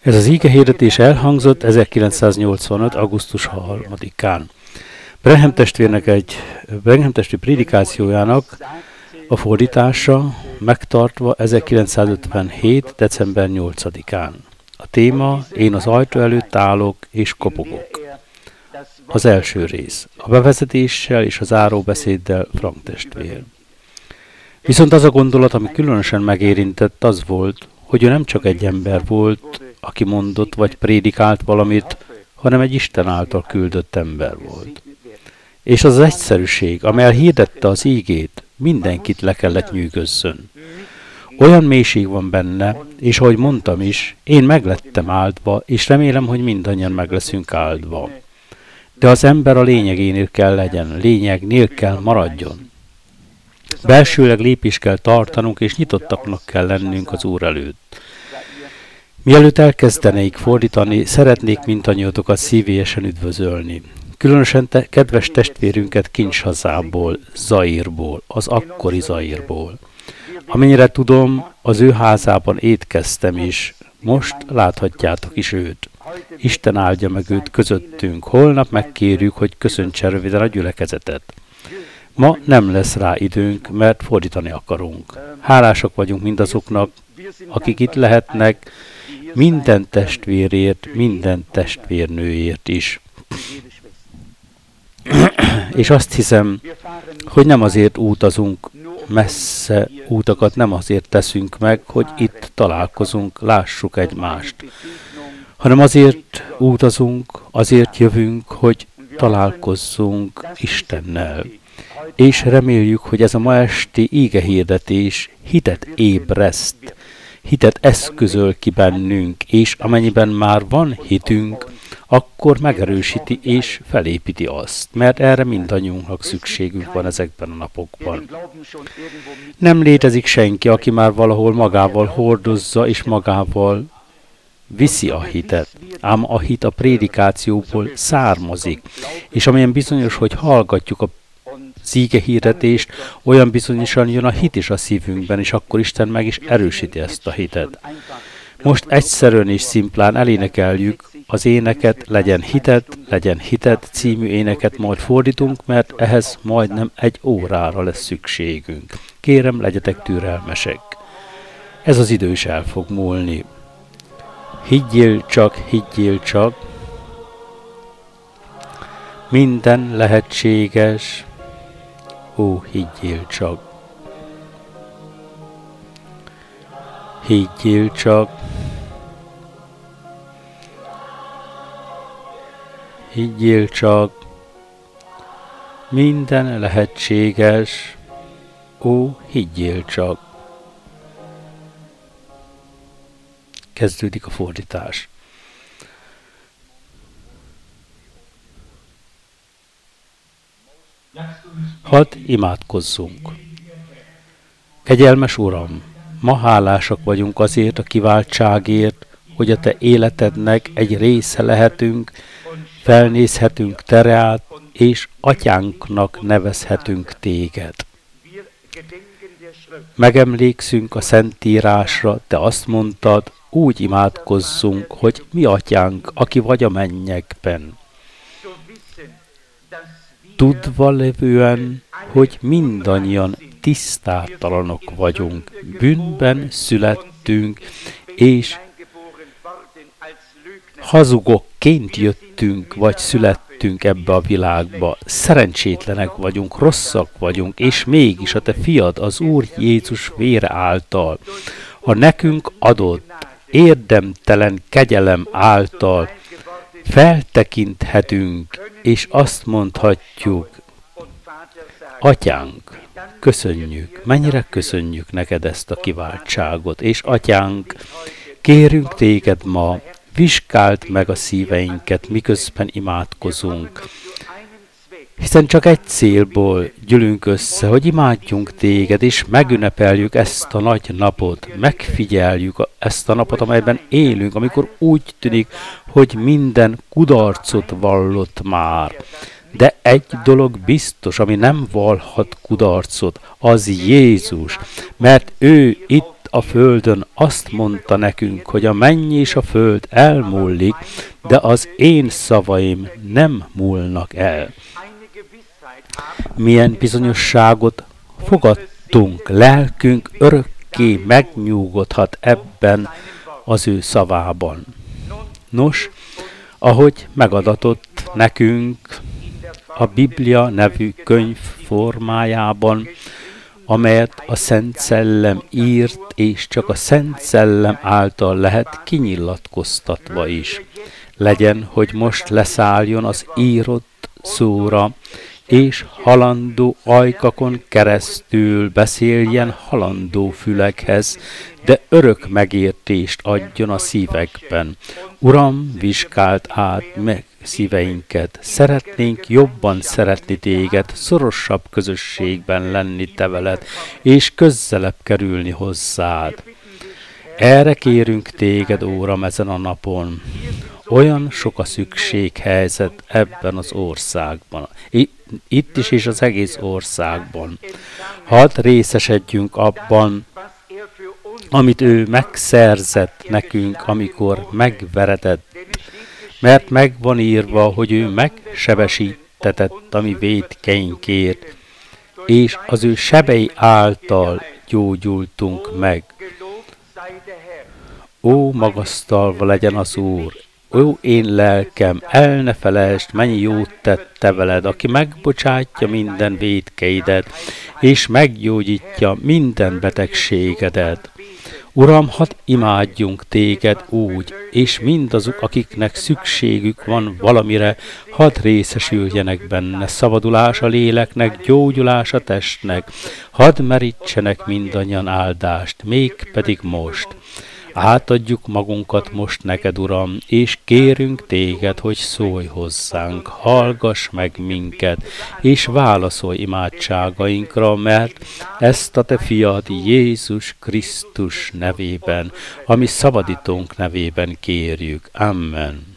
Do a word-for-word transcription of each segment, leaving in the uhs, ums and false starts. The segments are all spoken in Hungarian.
Ez az ígehirdetés elhangzott ezerkilencszáznyolcvanöt. augusztus harmadikán. Branham testvérnek egy Branham testvér prédikációjának a fordítása megtartva ezerkilencszázötvenhét. december nyolcadikán. A téma: Én az ajtó előtt állok és kopogok. Az első rész. A bevezetéssel és az záróbeszéddel Frank testvér. Viszont az a gondolat, ami különösen megérintett, az volt, hogy ő nem csak egy ember volt, aki mondott vagy prédikált valamit, hanem egy Isten által küldött ember volt. És az az egyszerűség, amely hirdette az ígét, mindenkit le kellett nyűgözzön. Olyan mélység van benne, és ahogy mondtam is, én meglettem áldva, és remélem, hogy mindannyian meg leszünk áldva. De az ember a lényegénél kell legyen, lényegnél kell maradjon. Belsőleg lépést kell tartanunk, és nyitottaknak kell lennünk az Úr előtt. Mielőtt elkezdenék fordítani, szeretnék mindannyiótokat szívélyesen üdvözölni. Különösen te, kedves testvérünket Kinshasa-ból, Zaírból, az akkori Zaírból. Amennyire tudom, az ő házában étkeztem is, most láthatjátok is őt. Isten áldja meg őt közöttünk, holnap megkérjük, hogy köszöntse röviden a gyülekezetet. Ma nem lesz rá időnk, mert fordítani akarunk. Hálásak vagyunk mindazoknak, akik itt lehetnek, minden testvérért, minden testvérnőért is. És azt hiszem, hogy nem azért utazunk messze, útakat nem azért teszünk meg, hogy itt találkozunk, lássuk egymást, hanem azért utazunk, azért jövünk, hogy találkozzunk Istennel. És reméljük, hogy ez a ma esti ígehirdetés hitet ébreszt, hitet eszközöl ki bennünk, és amennyiben már van hitünk, akkor megerősíti és felépíti azt, mert erre mindannyiunknak szükségünk van ezekben a napokban. Nem létezik senki, aki már valahol magával hordozza és magával viszi a hitet, ám a hit a prédikációból származik, és amilyen bizonyos, hogy hallgatjuk a ígehirdetést, olyan bizonyosan jön a hit is a szívünkben, és akkor Isten meg is erősíti ezt a hitet. Most egyszerűen és szimplán elénekeljük az éneket, legyen hitet, legyen hitet című éneket majd fordítunk, mert ehhez majdnem egy órára lesz szükségünk. Kérem, legyetek türelmesek. Ez az idő is el fog múlni. Higgyél csak, higgyél csak. Minden lehetséges. Ó, higgyél csak. Higgyél csak. Higgyél csak. Minden lehetséges. Ó, higgyél csak. Kezdődik a fordítás. Hadd imádkozzunk. Kegyelmes Uram, ma hálásak vagyunk azért a kiváltságért, hogy a Te életednek egy része lehetünk, felnézhetünk Te rád, és Atyánknak nevezhetünk Téged. Megemlékszünk a Szentírásra, Te azt mondtad, úgy imádkozzunk, hogy mi Atyánk, aki vagy a mennyekben. Tudva levően, hogy mindannyian tisztátalanok vagyunk, bűnben születtünk, és hazugokként jöttünk, vagy születtünk ebbe a világba. Szerencsétlenek vagyunk, rosszak vagyunk, és mégis a Te fiad, az Úr Jézus vére által, a nekünk adott, érdemtelen kegyelem által feltekinthetünk, és azt mondhatjuk, Atyánk, köszönjük, mennyire köszönjük neked ezt a kiváltságot, és Atyánk, kérünk téged ma, vizsgáld meg a szíveinket, miközben imádkozunk, hiszen csak egy célból gyűlünk össze, hogy imádjunk téged, és megünnepeljük ezt a nagy napot, megfigyeljük ezt a napot, amelyben élünk, amikor úgy tűnik, hogy minden kudarcot vallott már. De egy dolog biztos, ami nem vallhat kudarcot, az Jézus, mert ő itt itt a földön azt mondta nekünk, hogy a menny és a föld elmúlik, de az én szavaim nem múlnak el. Milyen bizonyosságot fogadtunk, lelkünk örökké megnyugodhat ebben az ő szavában. Nos, ahogy megadatott nekünk a Biblia nevű könyv formájában, amelyet a Szent Szellem írt, és csak a Szent Szellem által lehet kinyilatkoztatva is. Legyen, hogy most leszálljon az írott szóra, és halandó ajkakon keresztül beszéljen halandó fülekhez, de örök megértést adjon a szívekben. Uram, vizsgáld át meg szíveinket. Szeretnénk jobban szeretni téged, szorosabb közösségben lenni te veled, és közelebb kerülni hozzád. Erre kérünk téged, Óram, ezen a napon. Olyan sok a szükséghelyzet ebben az országban. Itt is és az egész országban. Hadd részesedjünk abban, amit ő megszerzett nekünk, amikor megveretett. Mert meg van írva, hogy ő megsebesítetett a mi vétkeinkért, és az ő sebei által gyógyultunk meg. Ó, magasztalva legyen az Úr! Ó, én lelkem, el ne felejtsd, mennyi jót tett te veled, aki megbocsátja minden vétkeidet, és meggyógyítja minden betegségedet. Uram, hadd imádjunk téged úgy, és mindazok, akiknek szükségük van valamire, hadd részesüljenek benne, szabadulás a léleknek, gyógyulás a testnek, hadd merítsenek mindannyian áldást, mégpedig most. Átadjuk magunkat most neked, Uram, és kérünk téged, hogy szólj hozzánk, hallgass meg minket, és válaszolj imádságainkra, mert ezt a te fiad Jézus Krisztus nevében, ami szabadítónk nevében kérjük. Amen.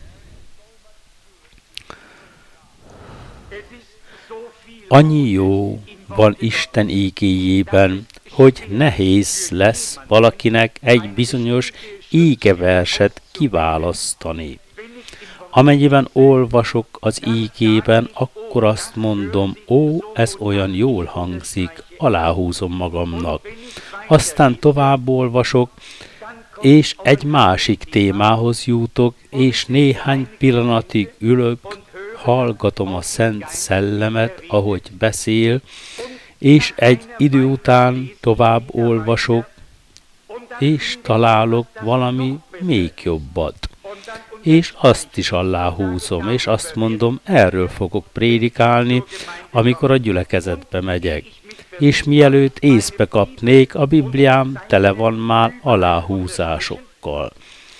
Annyi jó van Isten ígéjében, hogy nehéz lesz valakinek egy bizonyos ígeverset kiválasztani. Amennyiben olvasok az ígében, akkor azt mondom, ó, ez olyan jól hangzik, aláhúzom magamnak. Aztán tovább olvasok, és egy másik témához jutok, és néhány pillanatig ülök, hallgatom a Szent Szellemet, ahogy beszél, és egy idő után tovább olvasok, és találok valami még jobbat. És azt is aláhúzom, és azt mondom, erről fogok prédikálni, amikor a gyülekezetbe megyek. És mielőtt észbe kapnék, a Bibliám tele van már aláhúzásokkal.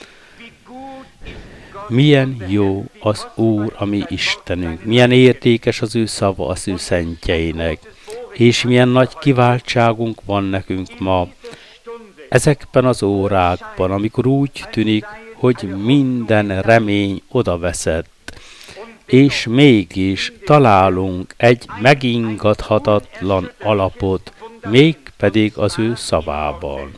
Milyen jó az Úr, a mi Istenünk, milyen értékes az ő szava az ő szentjeinek, és milyen nagy kiváltságunk van nekünk ma, ezekben az órákban, amikor úgy tűnik, hogy minden remény odaveszett, és mégis találunk egy megingathatatlan alapot, mégpedig az ő szavában.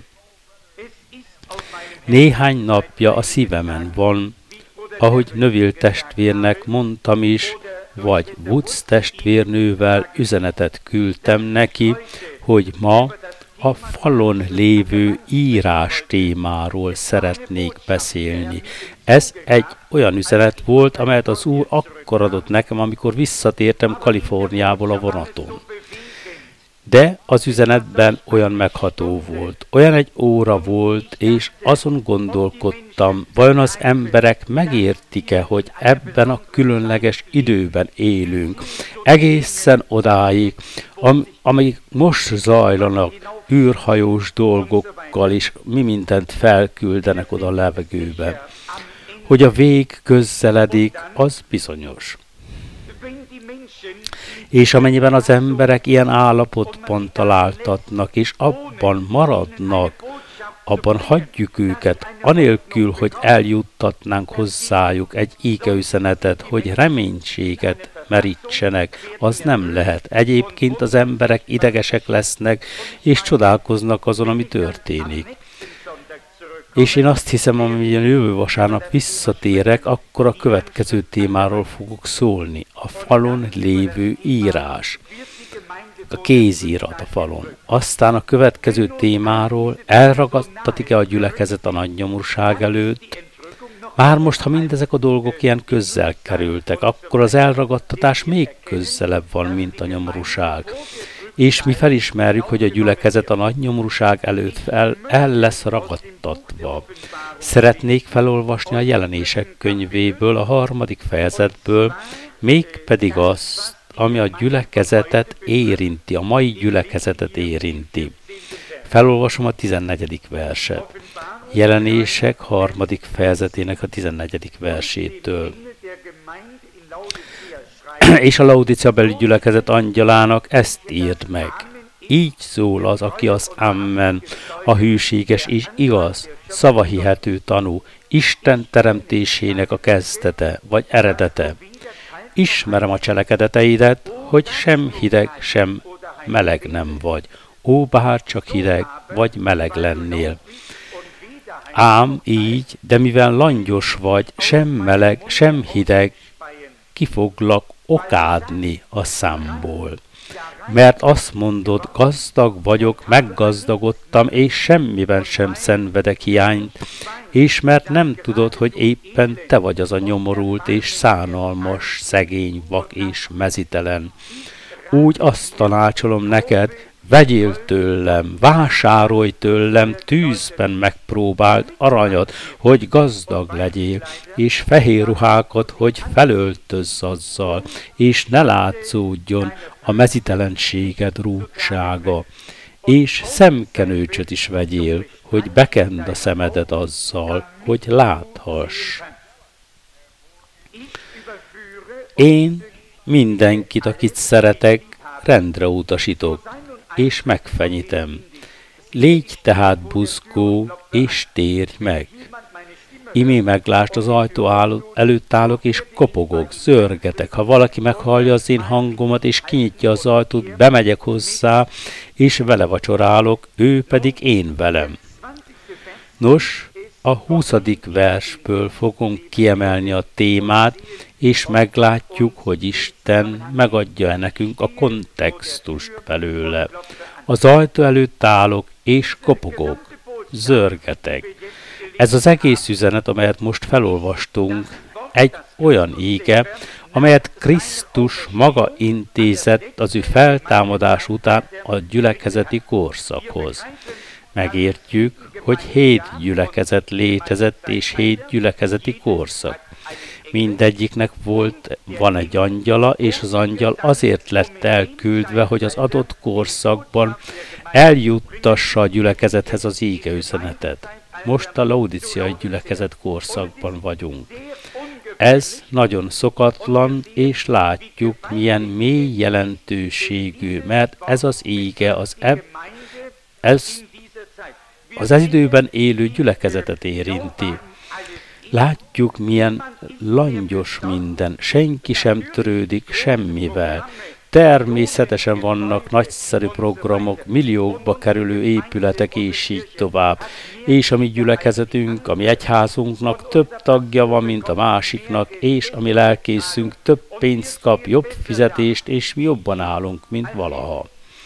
Néhány napja a szívemen van, ahogy Növille testvérnek mondtam is, vagy Woods testvérnővel üzenetet küldtem neki, hogy ma a falon lévő írás témáról szeretnék beszélni. Ez egy olyan üzenet volt, amelyet az Úr akkor adott nekem, amikor visszatértem Kaliforniából a vonaton. De az üzenetben olyan megható volt, olyan egy óra volt, és azon gondolkodtam, vajon az emberek megértik-e, hogy ebben a különleges időben élünk, egészen odáig, am- amíg most zajlanak űrhajós dolgokkal is, mi mindent felküldenek oda a levegőbe. Hogy a vég közeledik, az bizonyos. És amennyiben az emberek ilyen állapotban találtatnak, és abban maradnak, abban hagyjuk őket, anélkül, hogy eljuttatnánk hozzájuk egy ígeüzenetet, hogy reménységet merítsenek, az nem lehet. Egyébként az emberek idegesek lesznek, és csodálkoznak azon, ami történik. És én azt hiszem, amilyen jövő vasárnap visszatérek, akkor a következő témáról fogok szólni. A falon lévő írás. A kézírat a falon. Aztán a következő témáról elragadtatik-e a gyülekezet a nagy nyomorúság előtt. Már most, ha mindezek a dolgok ilyen közel kerültek, akkor az elragadtatás még közelebb van, mint a nyomorúság. És mi felismerjük, hogy a gyülekezet a nagy nyomorúság előtt el, el lesz ragadtatva. Szeretnék felolvasni a Jelenések könyvéből, a harmadik fejezetből, mégpedig azt, ami a gyülekezetet érinti, a mai gyülekezetet érinti. Felolvasom a tizennegyedik verset. Jelenések harmadik fejezetének a tizennegyedik versétől. És a Laodicea-beli gyülekezet angyalának ezt írd meg. Így szól az, aki az Amen, a hűséges és igaz, szavahihető tanú, Isten teremtésének a kezdete, vagy eredete. Ismerem a cselekedeteidet, hogy sem hideg, sem meleg nem vagy. Ó, bár csak hideg, vagy meleg lennél. Ám így, de mivel langyos vagy, sem meleg, sem hideg, ki foglak okádni a számból. Mert azt mondod, gazdag vagyok, meggazdagodtam, és semmiben sem szenvedek hiányt, és mert nem tudod, hogy éppen te vagy az a nyomorult és szánalmas, szegény, vak és mezitelen. Úgy azt tanácsolom neked, vegyél tőlem, vásárolj tőlem, tűzben megpróbált aranyat, hogy gazdag legyél, és fehér ruhákat, hogy felöltözz azzal, és ne látszódjon a mezitelenséged rúdsága. És szemkenőcsöt is vegyél, hogy bekend a szemedet azzal, hogy láthass. Én mindenkit, akit szeretek, rendre utasítok, és megfenyítem. Légy tehát buzgó, és térj meg. Imé meglásd, az ajtó áll, előtt állok, és kopogok, zörgetek. Ha valaki meghallja az én hangomat, és kinyitja az ajtót, bemegyek hozzá, és vele vacsorálok, ő pedig én velem. Nos, a huszadik versből fogunk kiemelni a témát, és meglátjuk, hogy Isten megadja-e nekünk a kontextust belőle. Az ajtó előtt állok, és kopogok, zörgetek. Ez az egész üzenet, amelyet most felolvastunk, egy olyan íge, amelyet Krisztus maga intézett az ő feltámadás után a gyülekezeti korszakhoz. Megértjük, hogy hét gyülekezet létezett, és hét gyülekezeti korszak. Mindegyiknek volt, van egy angyala, és az angyal azért lett elküldve, hogy az adott korszakban eljuttassa a gyülekezethez az íge üzenetet. Most a laodiceai gyülekezet korszakban vagyunk. Ez nagyon szokatlan, és látjuk, milyen mély jelentőségű, mert ez az íge az ebb, ez az ez időben élő gyülekezetet érinti. Látjuk, milyen langyos minden, senki sem törődik semmivel. Természetesen vannak nagyszerű programok, milliókba kerülő épületek, és így tovább. És a mi gyülekezetünk, a mi egyházunknak több tagja van, mint a másiknak, és a mi lelkészünk több pénzt kap, jobb fizetést, és mi jobban állunk, mint valaha.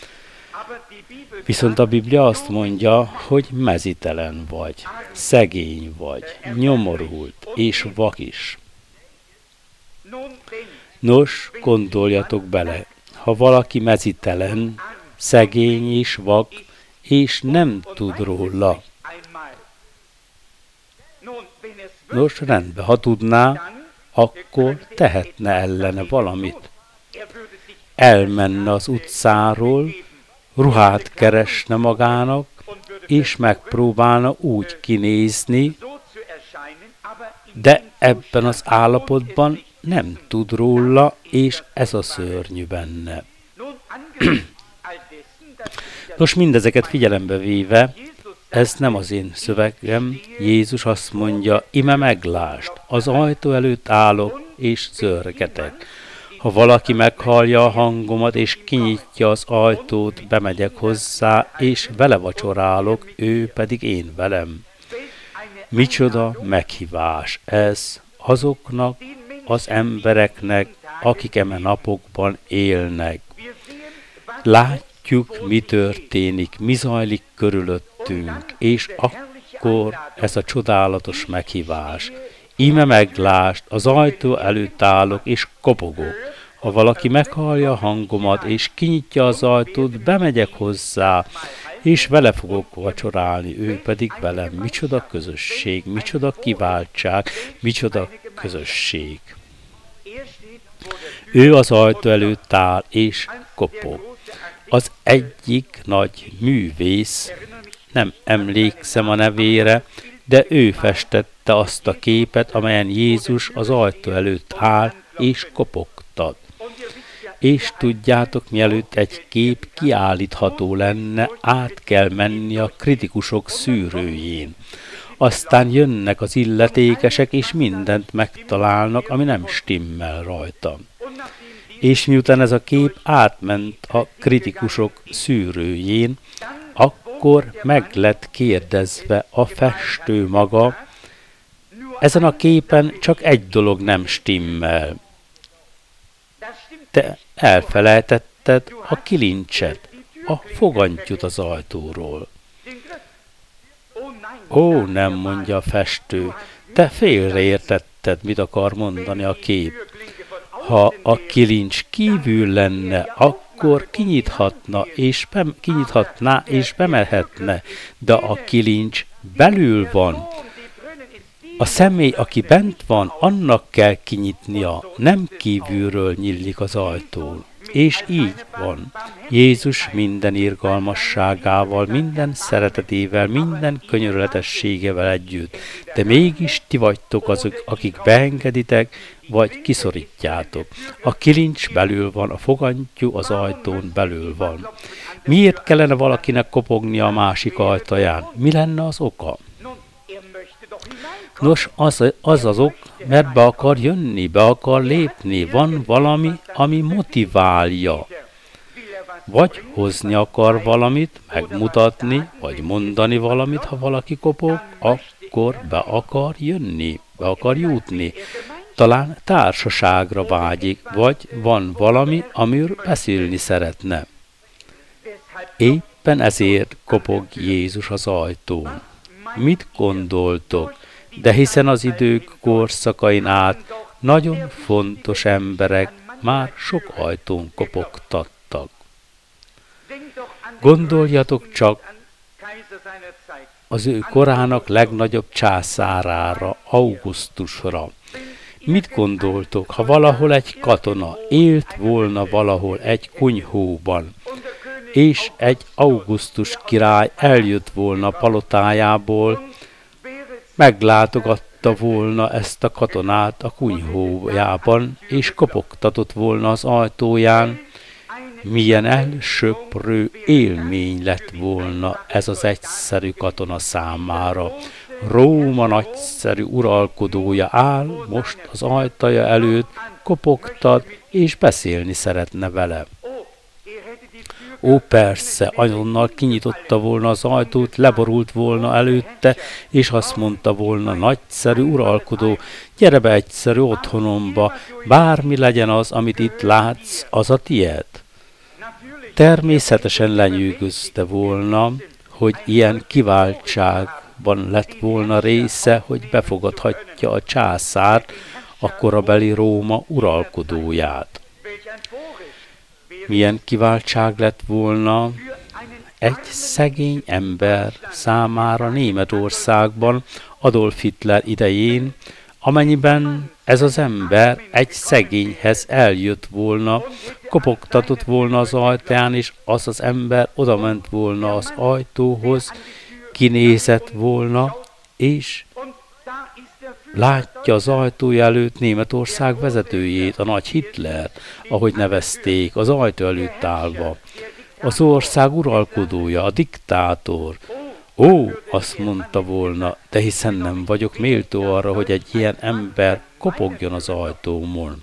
Viszont a Biblia azt mondja, hogy mezitelen vagy, szegény vagy, nyomorult és vak is. Nos, gondoljatok bele, ha valaki mezitelen, szegény és vak, és nem tud róla. Nos, rendben, ha tudná, akkor tehetne ellene valamit. Elmenne az utcáról, ruhát keresne magának, és megpróbálna úgy kinézni, de ebben az állapotban nem tud róla, és ez a szörnyű benne. Nos, mindezeket figyelembe véve, ez nem az én szövegem, Jézus azt mondja, ime meglásd, az ajtó előtt állok, és zörgetek. Ha valaki meghallja a hangomat, és kinyitja az ajtót, bemegyek hozzá, és vele vacsorálok, ő pedig én velem. Micsoda meghívás ez azoknak az embereknek, akik eme napokban élnek. Látjuk, mi történik, mi zajlik körülöttünk, és akkor ez a csodálatos meghívás. Íme meglást, az ajtó előtt állok, és kopogok. Ha valaki meghallja a hangomat, és kinyitja az ajtót, bemegyek hozzá, és vele fogok vacsorálni, ő pedig velem. Micsoda közösség, micsoda kiváltság, micsoda közösség. Ő az ajtó előtt áll, és kopog. Az egyik nagy művész, nem emlékszem a nevére, de ő festette azt a képet, amelyen Jézus az ajtó előtt áll, és kopogtat. És tudjátok, mielőtt egy kép kiállítható lenne, át kell menni a kritikusok szűrőjén. Aztán jönnek az illetékesek, és mindent megtalálnak, ami nem stimmel rajta. És miután ez a kép átment a kritikusok szűrőjén, akkor meg lett kérdezve a festő maga, ezen a képen csak egy dolog nem stimmel. Te elfelejtetted a kilincset, a fogantyút az ajtóról. Ó, nem, mondja a festő, te félreértetted, mit akar mondani a kép. Ha a kilincs kívül lenne, akkor kinyithatna és be, kinyithatná és bemehetne, de a kilincs belül van. A személy, aki bent van, annak kell kinyitnia, nem kívülről nyílik az ajtó. És így van. Jézus minden irgalmasságával, minden szeretetével, minden könyörületességevel együtt, de mégis ti vagytok azok, akik beengeditek, vagy kiszorítjátok. A kilincs belül van, a fogantyú az ajtón belül van. Miért kellene valakinek kopogni a másik ajtaján? Mi lenne az oka? Nos, az, az az ok, mert be akar jönni, be akar lépni, van valami, ami motiválja. Vagy hozni akar valamit, megmutatni, vagy mondani valamit, ha valaki kopog, akkor be akar jönni, be akar jutni. Talán társaságra vágyik, vagy van valami, amiről beszélni szeretne. Éppen ezért kopog Jézus az ajtón. Mit gondoltok? De hiszen az idők korszakain át nagyon fontos emberek már sok ajtón kopogtattak. Gondoljatok csak az ő korának legnagyobb császárára, Augustusra. Mit gondoltok, ha valahol egy katona élt volna valahol egy kunyhóban, és egy Augustus király eljött volna palotájából, meglátogatta volna ezt a katonát a kunyhójában, és kopogtatott volna az ajtóján, milyen elsöprő élmény lett volna ez az egyszerű katona számára. Róma nagyszerű uralkodója áll most az ajtaja előtt, kopogtat, és beszélni szeretne vele. Ó, persze, azonnal kinyitotta volna az ajtót, leborult volna előtte, és azt mondta volna, nagyszerű uralkodó, gyere be egyszerű otthonomba, bármi legyen az, amit itt látsz, az a tied. Természetesen lenyűgözte volna, hogy ilyen kiváltságban lett volna része, hogy befogadhatja a császárt, a korabeli Róma uralkodóját. Milyen kiváltság lett volna egy szegény ember számára Németországban Adolf Hitler idején, amennyiben ez az ember egy szegényhez eljött volna, kopogtatott volna az ajtaján, és az az ember odament volna az ajtóhoz, kinézett volna, és látja az ajtója előtt Németország vezetőjét, a nagy Hitlert, ahogy nevezték, az ajtó előtt állva. Az ország uralkodója, a diktátor. Ó, azt mondta volna, de hiszen nem vagyok méltó arra, hogy egy ilyen ember kopogjon az ajtómon.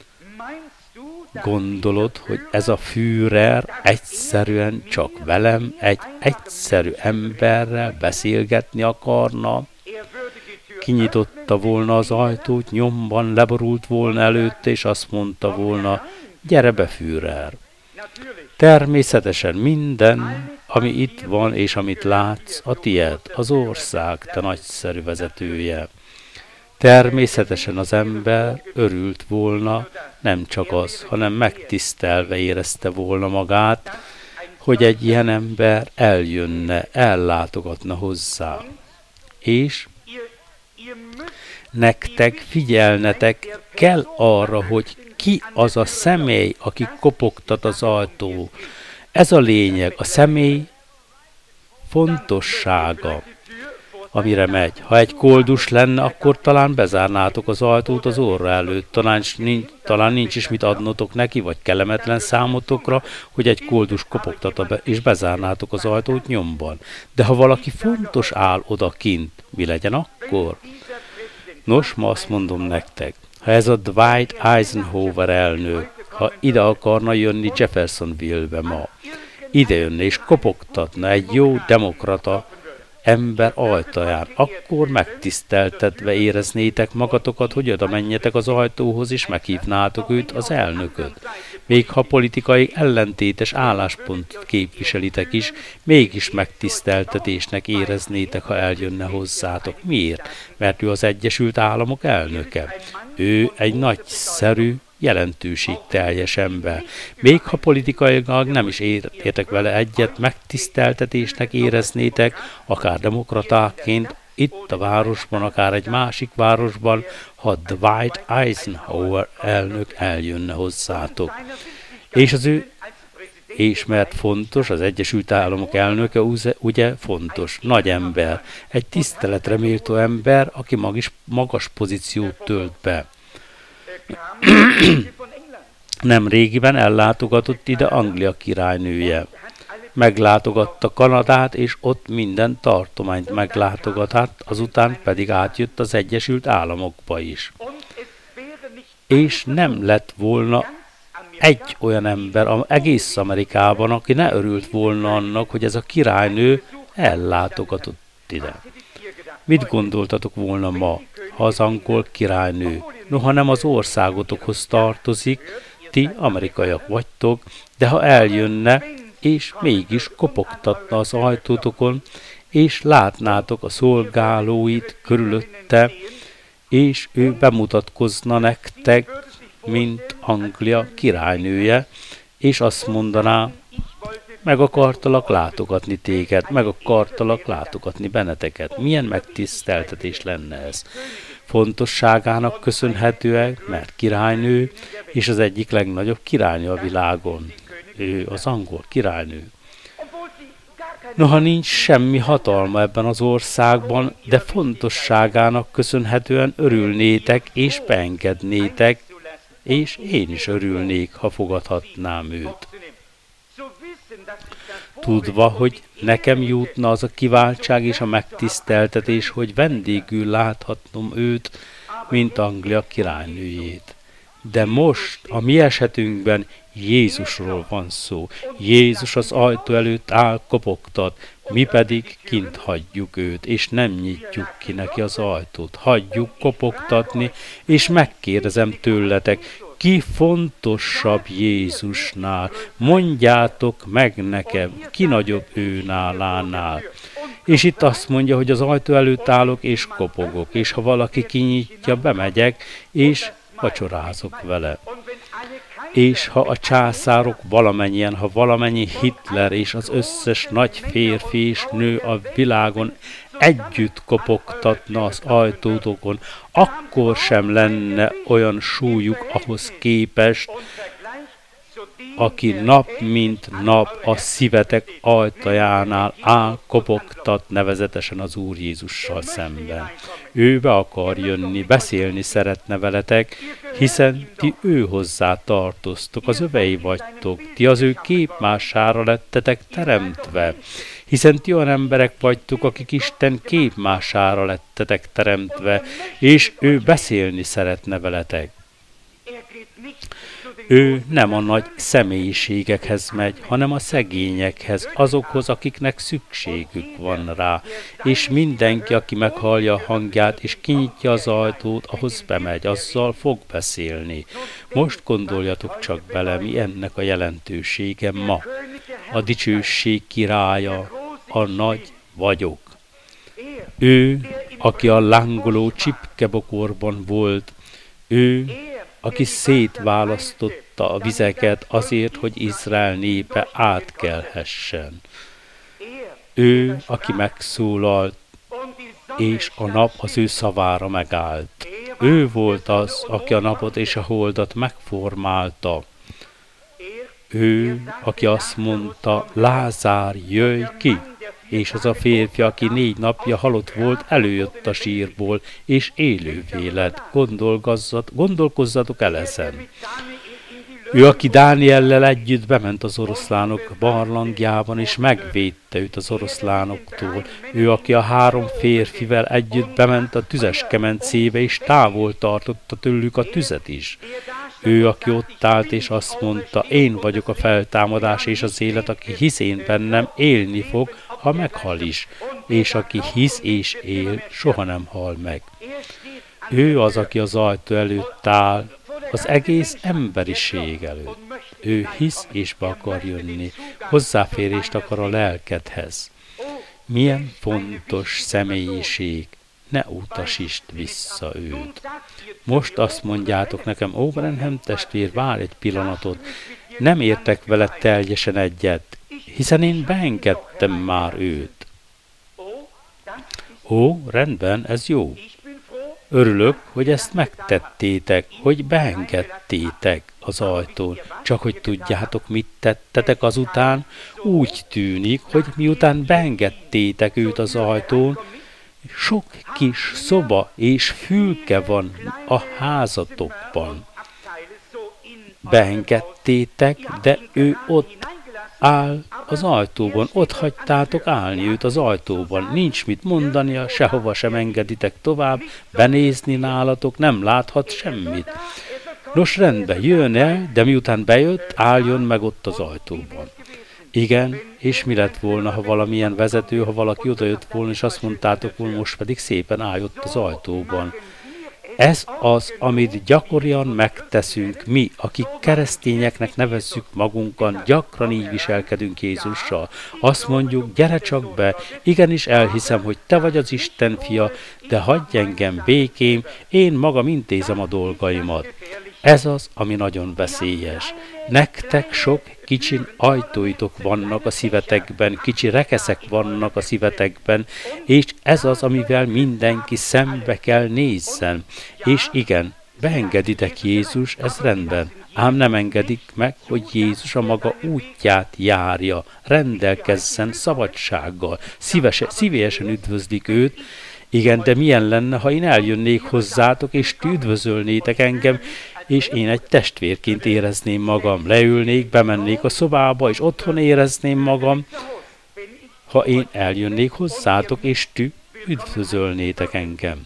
Gondolod, hogy ez a Führer egyszerűen csak velem, egy egyszerű emberrel beszélgetni akarna? kinyitotta volna az ajtót, nyomban leborult volna előtte, és azt mondta volna, gyere be, Führer. Természetesen minden, ami itt van, és amit látsz, a tied, az ország, te nagyszerű vezetője. Természetesen az ember örült volna, nem csak az, hanem megtisztelve érezte volna magát, hogy egy ilyen ember eljönne, ellátogatna hozzá. És nektek figyelnetek kell arra, hogy ki az a személy, aki kopogtat az ajtó. Ez a lényeg, a személy fontossága, amire megy. Ha egy koldus lenne, akkor talán bezárnátok az ajtót az orra előtt, talán nincs, talán nincs is mit adnotok neki, vagy kellemetlen számotokra, hogy egy koldus kopogtat be, és bezárnátok az ajtót nyomban. De ha valaki fontos áll odakint, mi legyen akkor? Nos, ma azt mondom nektek, ha ez a Dwight Eisenhower elnök, ha ide akarna jönni Jeffersonville-be ma, ide jönne és kopogtatna egy jó demokrata ember ajtaján, akkor megtiszteltetve éreznétek magatokat, hogy oda menjetek az ajtóhoz, és meghívnátok őt, az elnököt. Még ha politikai ellentétes álláspont képviselitek is, mégis megtiszteltetésnek éreznétek, ha eljönne hozzátok. Miért? Mert ő az Egyesült Államok elnöke. Ő egy nagyszerű, jelentőségteljes ember. Még ha politikailag nem is értek vele egyet, megtiszteltetésnek éreznétek, akár demokratáként, itt a városban, akár egy másik városban, ha Dwight Eisenhower elnök eljönne hozzátok. És az ő, és mert fontos, az Egyesült Államok elnöke ugye fontos, nagy ember, egy tiszteletre méltó ember, aki magas, magas pozíciót tölt be. Nem régiben ellátogatott ide Anglia királynője. Meglátogatta Kanadát, és ott minden tartományt meglátogatott, azután pedig átjött az Egyesült Államokba is. És nem lett volna egy olyan ember egész Amerikában, aki ne örült volna annak, hogy ez a királynő ellátogatott ide. Mit gondoltatok volna ma, ha az angol királynő, noha nem az országotokhoz tartozik, ti amerikaiak vagytok, de ha eljönne, és mégis kopogtatna az ajtótokon, és látnátok a szolgálóit körülötte, és ő bemutatkozna nektek, mint Anglia királynője, és azt mondaná, meg akartalak látogatni téged, meg akartalak látogatni benneteket. Milyen megtiszteltetés lenne ez? Fontosságának köszönhetően, mert királynő, és az egyik legnagyobb királynő a világon. Ő az angol királynő. Noha nincs semmi hatalma ebben az országban, de fontosságának köszönhetően örülnétek és beengednétek, és én is örülnék, ha fogadhatnám őt. Tudva, hogy nekem jutna az a kiváltság és a megtiszteltetés, hogy vendégül láthatnom őt, mint Anglia királynőjét. De most, a mi esetünkben Jézusról van szó. Jézus az ajtó előtt áll, kopogtat, mi pedig kint hagyjuk őt, és nem nyitjuk ki neki az ajtót. Hagyjuk kopogtatni, és megkérdezem tőletek, ki fontosabb Jézusnál? Mondjátok meg nekem, ki nagyobb ő nálánál. És itt azt mondja, hogy az ajtó előtt állok és kopogok, és ha valaki kinyitja, bemegyek, és vacsorázok vele. És ha a császárok valamennyien, ha valamennyi Hitler és az összes nagy férfi és nő a világon együtt kopogtatna az ajtótokon, akkor sem lenne olyan súlyuk ahhoz képest, aki nap mint nap a szívetek ajtajánál áll, kopogtat nevezetesen az Úr Jézussal szemben. Ő be akar jönni, beszélni szeretne veletek, hiszen ti ő hozzá tartoztok, az övei vagytok, ti az ő képmására lettetek teremtve, hiszen ti olyan emberek vagytok, akik Isten képmására lettetek teremtve, és ő beszélni szeretne veletek. Ő nem a nagy személyiségekhez megy, hanem a szegényekhez, azokhoz, akiknek szükségük van rá, és mindenki, aki meghallja a hangját, és kinyitja az ajtót, ahhoz bemegy, azzal fog beszélni. Most gondoljatok csak bele, mi ennek a jelentősége ma. A dicsőség királya, a nagy vagyok. Ő, aki a lángoló csipkebokorban volt, ő, aki szétválasztotta a vizeket azért, hogy Izrael népe átkelhessen. Ő, aki megszólalt, és a nap az ő szavára megállt. Ő volt az, aki a napot és a holdat megformálta. Ő, aki azt mondta, Lázár, jöjj ki! És az a férfi, aki négy napja halott volt, előjött a sírból, és élővé lett. Gondolkozzatok el ezen. Ő, aki Dániellel együtt bement az oroszlánok barlangjában, és megvédte őt az oroszlánoktól. Ő, aki a három férfivel együtt bement a tüzes kemencébe, és távol tartotta tőlük a tüzet is. Ő, aki ott állt, és azt mondta, én vagyok a feltámadás és az élet, aki hisz én bennem, élni fog, ha meghal is, és aki hisz és él, soha nem hal meg. Ő az, aki az ajtó előtt áll, az egész emberiség előtt. Ő hisz és be akar jönni, hozzáférést akar a lelkedhez. Milyen fontos személyiség, ne utasítsd vissza őt. Most azt mondjátok nekem, ó, Branham testvér, várj egy pillanatot, nem értek vele teljesen egyet, hiszen én beengedtem már őt. Ó, rendben, ez jó. Örülök, hogy ezt megtettétek, hogy beengedtétek az ajtón. Csak hogy tudjátok, mit tettetek azután, úgy tűnik, hogy miután beengedtétek őt az ajtón, sok kis szoba és fülke van a házatokban. Beengedtétek, de ő ott áll az ajtóban, ott hagytátok állni őt az ajtóban. Nincs mit mondania, sehova sem engeditek tovább, benézni nálatok, nem láthat semmit. Nos, rendben, jön el, de miután bejött, álljon meg ott az ajtóban. Igen, és mi lett volna, ha valamilyen vezető, ha valaki odajött volna, és azt mondtátok volna, most pedig szépen állj ott az ajtóban. Ez az, amit gyakorian megteszünk mi, akik keresztényeknek nevezzük magunkat, gyakran így viselkedünk Jézussal. Azt mondjuk, gyere csak be, igenis elhiszem, hogy te vagy az Isten fia, de hagyj engem békém, én magam intézem a dolgaimat. Ez az, ami nagyon veszélyes. Nektek sok kicsi ajtóitok vannak a szívetekben, kicsi rekeszek vannak a szívetekben, és ez az, amivel mindenki szembe kell nézzen. És igen, beengeditek Jézus, ez rendben, ám nem engedik meg, hogy Jézus a maga útját járja, rendelkezzen szabadsággal, szívesen, szívélyesen üdvözlik őt. Igen, de milyen lenne, ha én eljönnék hozzátok, és ti üdvözölnétek engem, és én egy testvérként érezném magam, leülnék, bemennék a szobába, és otthon érezném magam, ha én eljönnék hozzátok, és ti üdvözölnétek engem.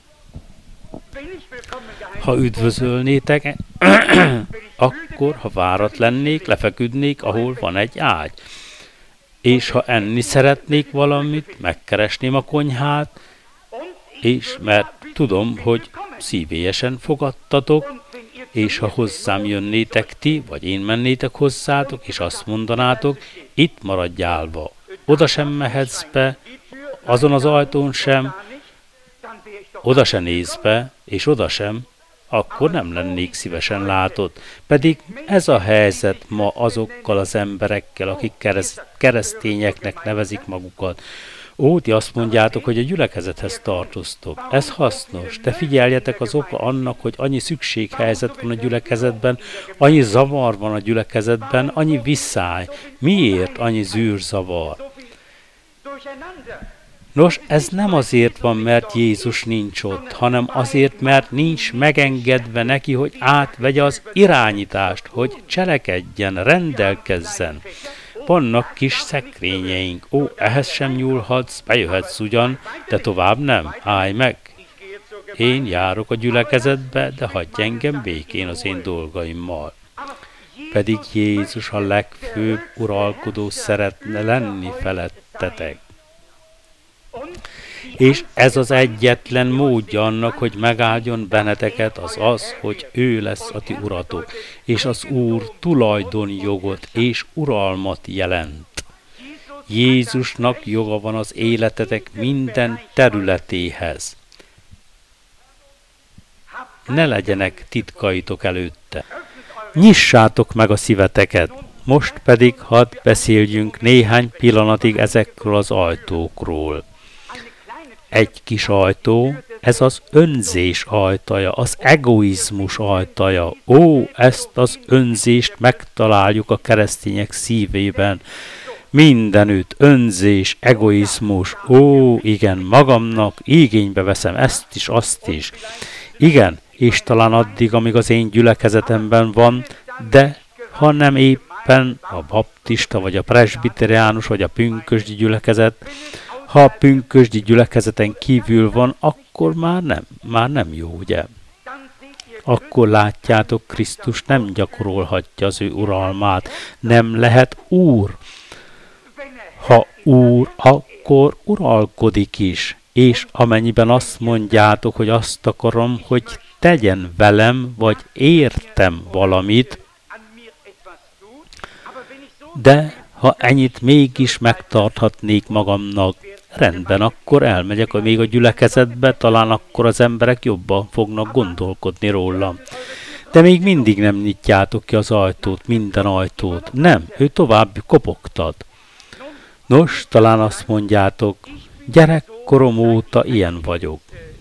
Ha üdvözölnétek, akkor, ha várat lennék, lefeküdnék, ahol van egy ágy. És ha enni szeretnék valamit, megkeresném a konyhát, és mert tudom, hogy szívélyesen fogadtatok, és ha hozzám jönnétek ti, vagy én mennétek hozzátok, és azt mondanátok, itt maradj állva, oda sem mehetsz be, azon az ajtón sem, oda se nézz be, és oda sem, akkor nem lennék szívesen látott. Pedig ez a helyzet ma azokkal az emberekkel, akik keresztényeknek nevezik magukat. Ó, ti azt mondjátok, hogy a gyülekezethez tartoztok. Ez hasznos, de figyeljetek, az oka annak, hogy annyi szükséghelyzet van a gyülekezetben, annyi zavar van a gyülekezetben, annyi viszály. Miért annyi zűrzavar? Nos, ez nem azért van, mert Jézus nincs ott, hanem azért, mert nincs megengedve neki, hogy átvegye az irányítást, hogy cselekedjen, rendelkezzen. Vannak kis szekrényeink, ó, ehhez sem nyúlhatsz, bejöhetsz ugyan, de tovább nem, állj meg. Én járok a gyülekezetbe, de hagyj engem békén az én dolgaimmal. pedig Jézus a legfőbb uralkodó szeretne lenni felettetek. És ez az egyetlen módja annak, hogy megáldjon benneteket, az az, hogy ő lesz a ti uratok, és az Úr tulajdonjogot és uralmat jelent. Jézusnak joga van az életetek minden területéhez. Ne legyenek titkaitok előtte. Nyissátok meg a szíveteket, most pedig hadd beszéljünk néhány pillanatig ezekről az ajtókról. Egy kis ajtó, ez az önzés ajtaja, az egoizmus ajtaja. Ó, ezt az önzést megtaláljuk a keresztények szívében. Mindenütt önzés, egoizmus. Ó, igen, magamnak igénybe veszem ezt is, azt is. Igen, és talán addig, amíg az én gyülekezetemben van, de ha nem éppen a baptista, vagy a presbiteriánus, vagy a pünkösdi gyülekezet, ha a pünkösdi gyülekezeten kívül van, akkor már nem, már nem jó, ugye? Akkor látjátok, Krisztus nem gyakorolhatja az ő uralmát, nem lehet úr. Ha úr, akkor uralkodik is, és amennyiben azt mondjátok, hogy azt akarom, hogy tegyen velem, vagy értem valamit, de ha ennyit mégis megtarthatnék magamnak, rendben, akkor elmegyek még a gyülekezetbe, talán akkor az emberek jobban fognak gondolkodni rólam. De még mindig nem nyitjátok ki az ajtót, minden ajtót. Nem, ő tovább kopogtat. Nos, talán azt mondjátok, gyerekkorom óta ilyen vagyok.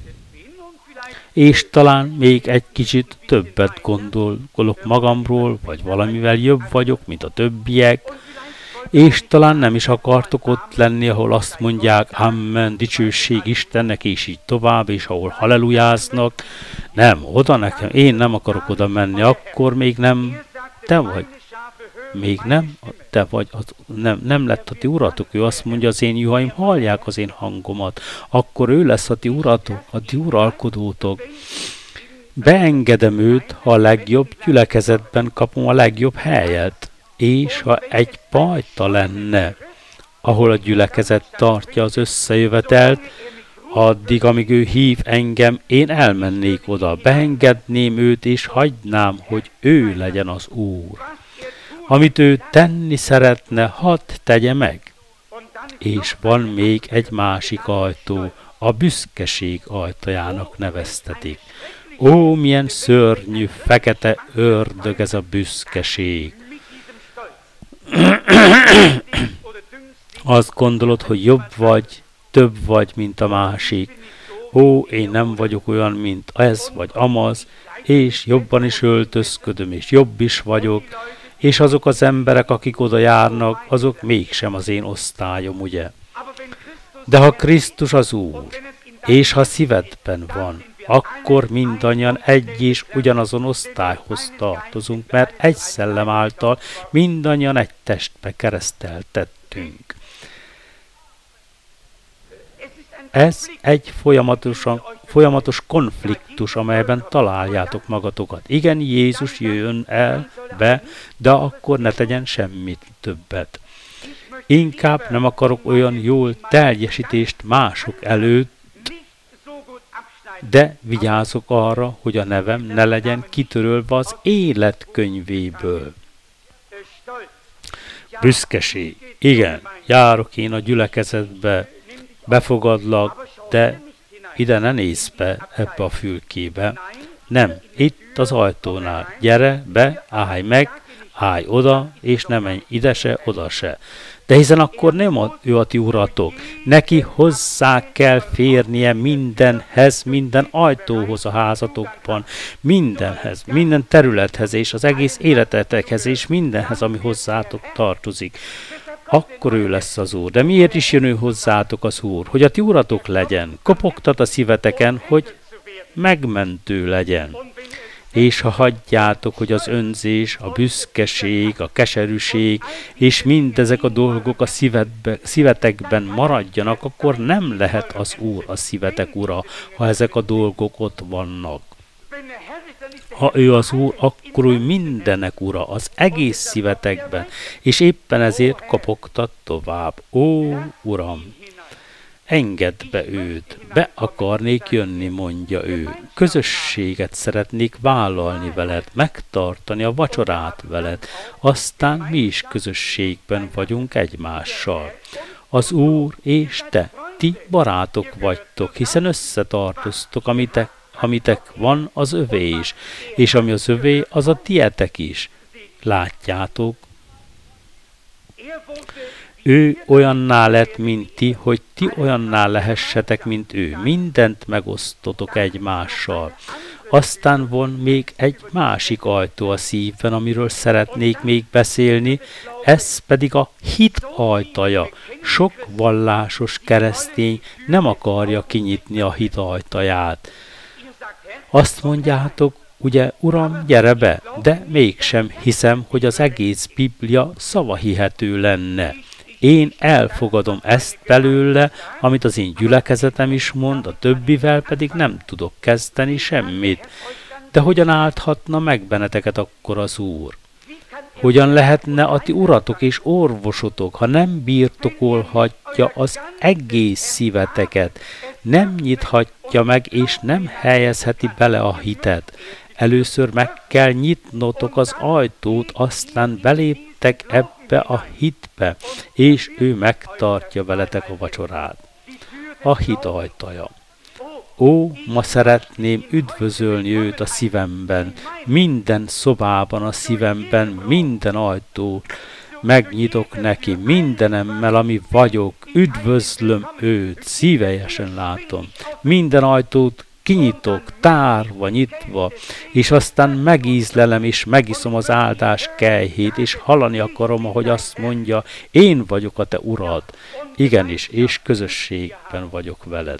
És talán még egy kicsit többet gondolok magamról, vagy valamivel jobb vagyok, mint a többiek, és talán nem is akartok ott lenni, ahol azt mondják, amen, dicsőség Istennek, és így tovább, és ahol hallelujáznak. Nem, oda nekem, én nem akarok oda menni, akkor még nem te vagy. Még nem, te vagy, az, nem, nem lett a ti uratok, ő azt mondja, az én juhaim hallják az én hangomat, akkor ő lesz a ti uratok, a ti uralkodótok. Beengedem őt, ha a legjobb gyülekezetben kapom a legjobb helyet, és ha egy pajta lenne, ahol a gyülekezet tartja az összejövetelt, addig, amíg ő hív engem, én elmennék oda, beengedném őt, és hagynám, hogy ő legyen az Úr. Amit ő tenni szeretne, hadd tegye meg. És van még egy másik ajtó, a büszkeség ajtajának neveztetik. Ó, milyen szörnyű, fekete ördög ez a büszkeség. Azt gondolod, hogy jobb vagy, több vagy, mint a másik. Ó, én nem vagyok olyan, mint ez vagy amaz, és jobban is öltözködöm, és jobb is vagyok, és azok az emberek, akik oda járnak, azok mégsem az én osztályom, ugye? De ha Krisztus az Úr, és ha szívedben van, akkor mindannyian egy és ugyanazon osztályhoz tartozunk, mert egy szellem által mindannyian egy testbe kereszteltettünk. Ez egy folyamatosan, folyamatos konfliktus, amelyben találjátok magatokat. Igen, Jézus jöjjön el be, de akkor ne tegyen semmit többet. Inkább nem akarok olyan jól teljesítést mások előtt, de vigyázok arra, hogy a nevem ne legyen kitörölve az életkönyvéből. Büszkeség. Igen, járok én a gyülekezetbe, befogadlak, de ide ne nézz be ebbe a fülkébe. Nem, itt az ajtónál. Gyere be, állj meg, állj oda, és ne menj ide se, oda se. De hiszen akkor nem a, ő a ti uratok. Neki hozzá kell férnie mindenhez, minden ajtóhoz a házatokban, mindenhez, minden területhez, és az egész életetekhez, és mindenhez, ami hozzátok tartozik. Akkor ő lesz az Úr. De miért is jön ő hozzátok az Úr? Hogy a ti uratok legyen. Kopogtat a szíveteken, hogy megmentő legyen. És ha hagyjátok, hogy az önzés, a büszkeség, a keserűség, és mindezek a dolgok a szívedbe, szívetekben maradjanak, akkor nem lehet az Úr a szívetek ura, ha ezek a dolgok ott vannak. Ha ő az Úr, akkor ő mindenek ura, az egész szívetekben, és éppen ezért kopogtat tovább. Ó, Uram, engedd be őt, be akarnék jönni, mondja ő. Közösséget szeretnék vállalni veled, megtartani a vacsorát veled, aztán mi is közösségben vagyunk egymással. Az Úr és te, ti barátok vagytok, hiszen összetartoztok, amitek, amitek van, az övé is, és ami az övé, az a tietek is. Látjátok? Ő olyanná lett, mint ti, hogy ti olyanná lehessetek, mint ő. Mindent megosztotok egymással. Aztán van még egy másik ajtó a szívben, amiről szeretnék még beszélni, ez pedig a hit ajtaja. Sok vallásos keresztény nem akarja kinyitni a hit ajtaját. Azt mondjátok, ugye, Uram, gyere be, de mégsem hiszem, hogy az egész Biblia szavahihető lenne. Én elfogadom ezt belőle, amit az én gyülekezetem is mond, a többivel pedig nem tudok kezdeni semmit. De hogyan álthatna meg benneteket akkor az Úr? Hogyan lehetne a ti uratok és orvosotok, ha nem birtokolhatja az egész szíveteket, nem nyithatja meg és nem helyezheti bele a hitet? Először meg kell nyitnotok az ajtót, aztán beléptek ebbe a hitbe, és ő megtartja veletek a vacsorát. A hit ajtaja. Ó, ma szeretném üdvözölni őt a szívemben, minden szobában a szívemben, minden ajtót megnyitok neki, mindenemmel, ami vagyok, üdvözlöm őt, szívesen látom. Minden ajtót kinyitok, tárva, nyitva, és aztán megízlelem, és megiszom az áldás kejhét, és hallani akarom, ahogy azt mondja, én vagyok a te urad. Igenis, és közösségben vagyok veled.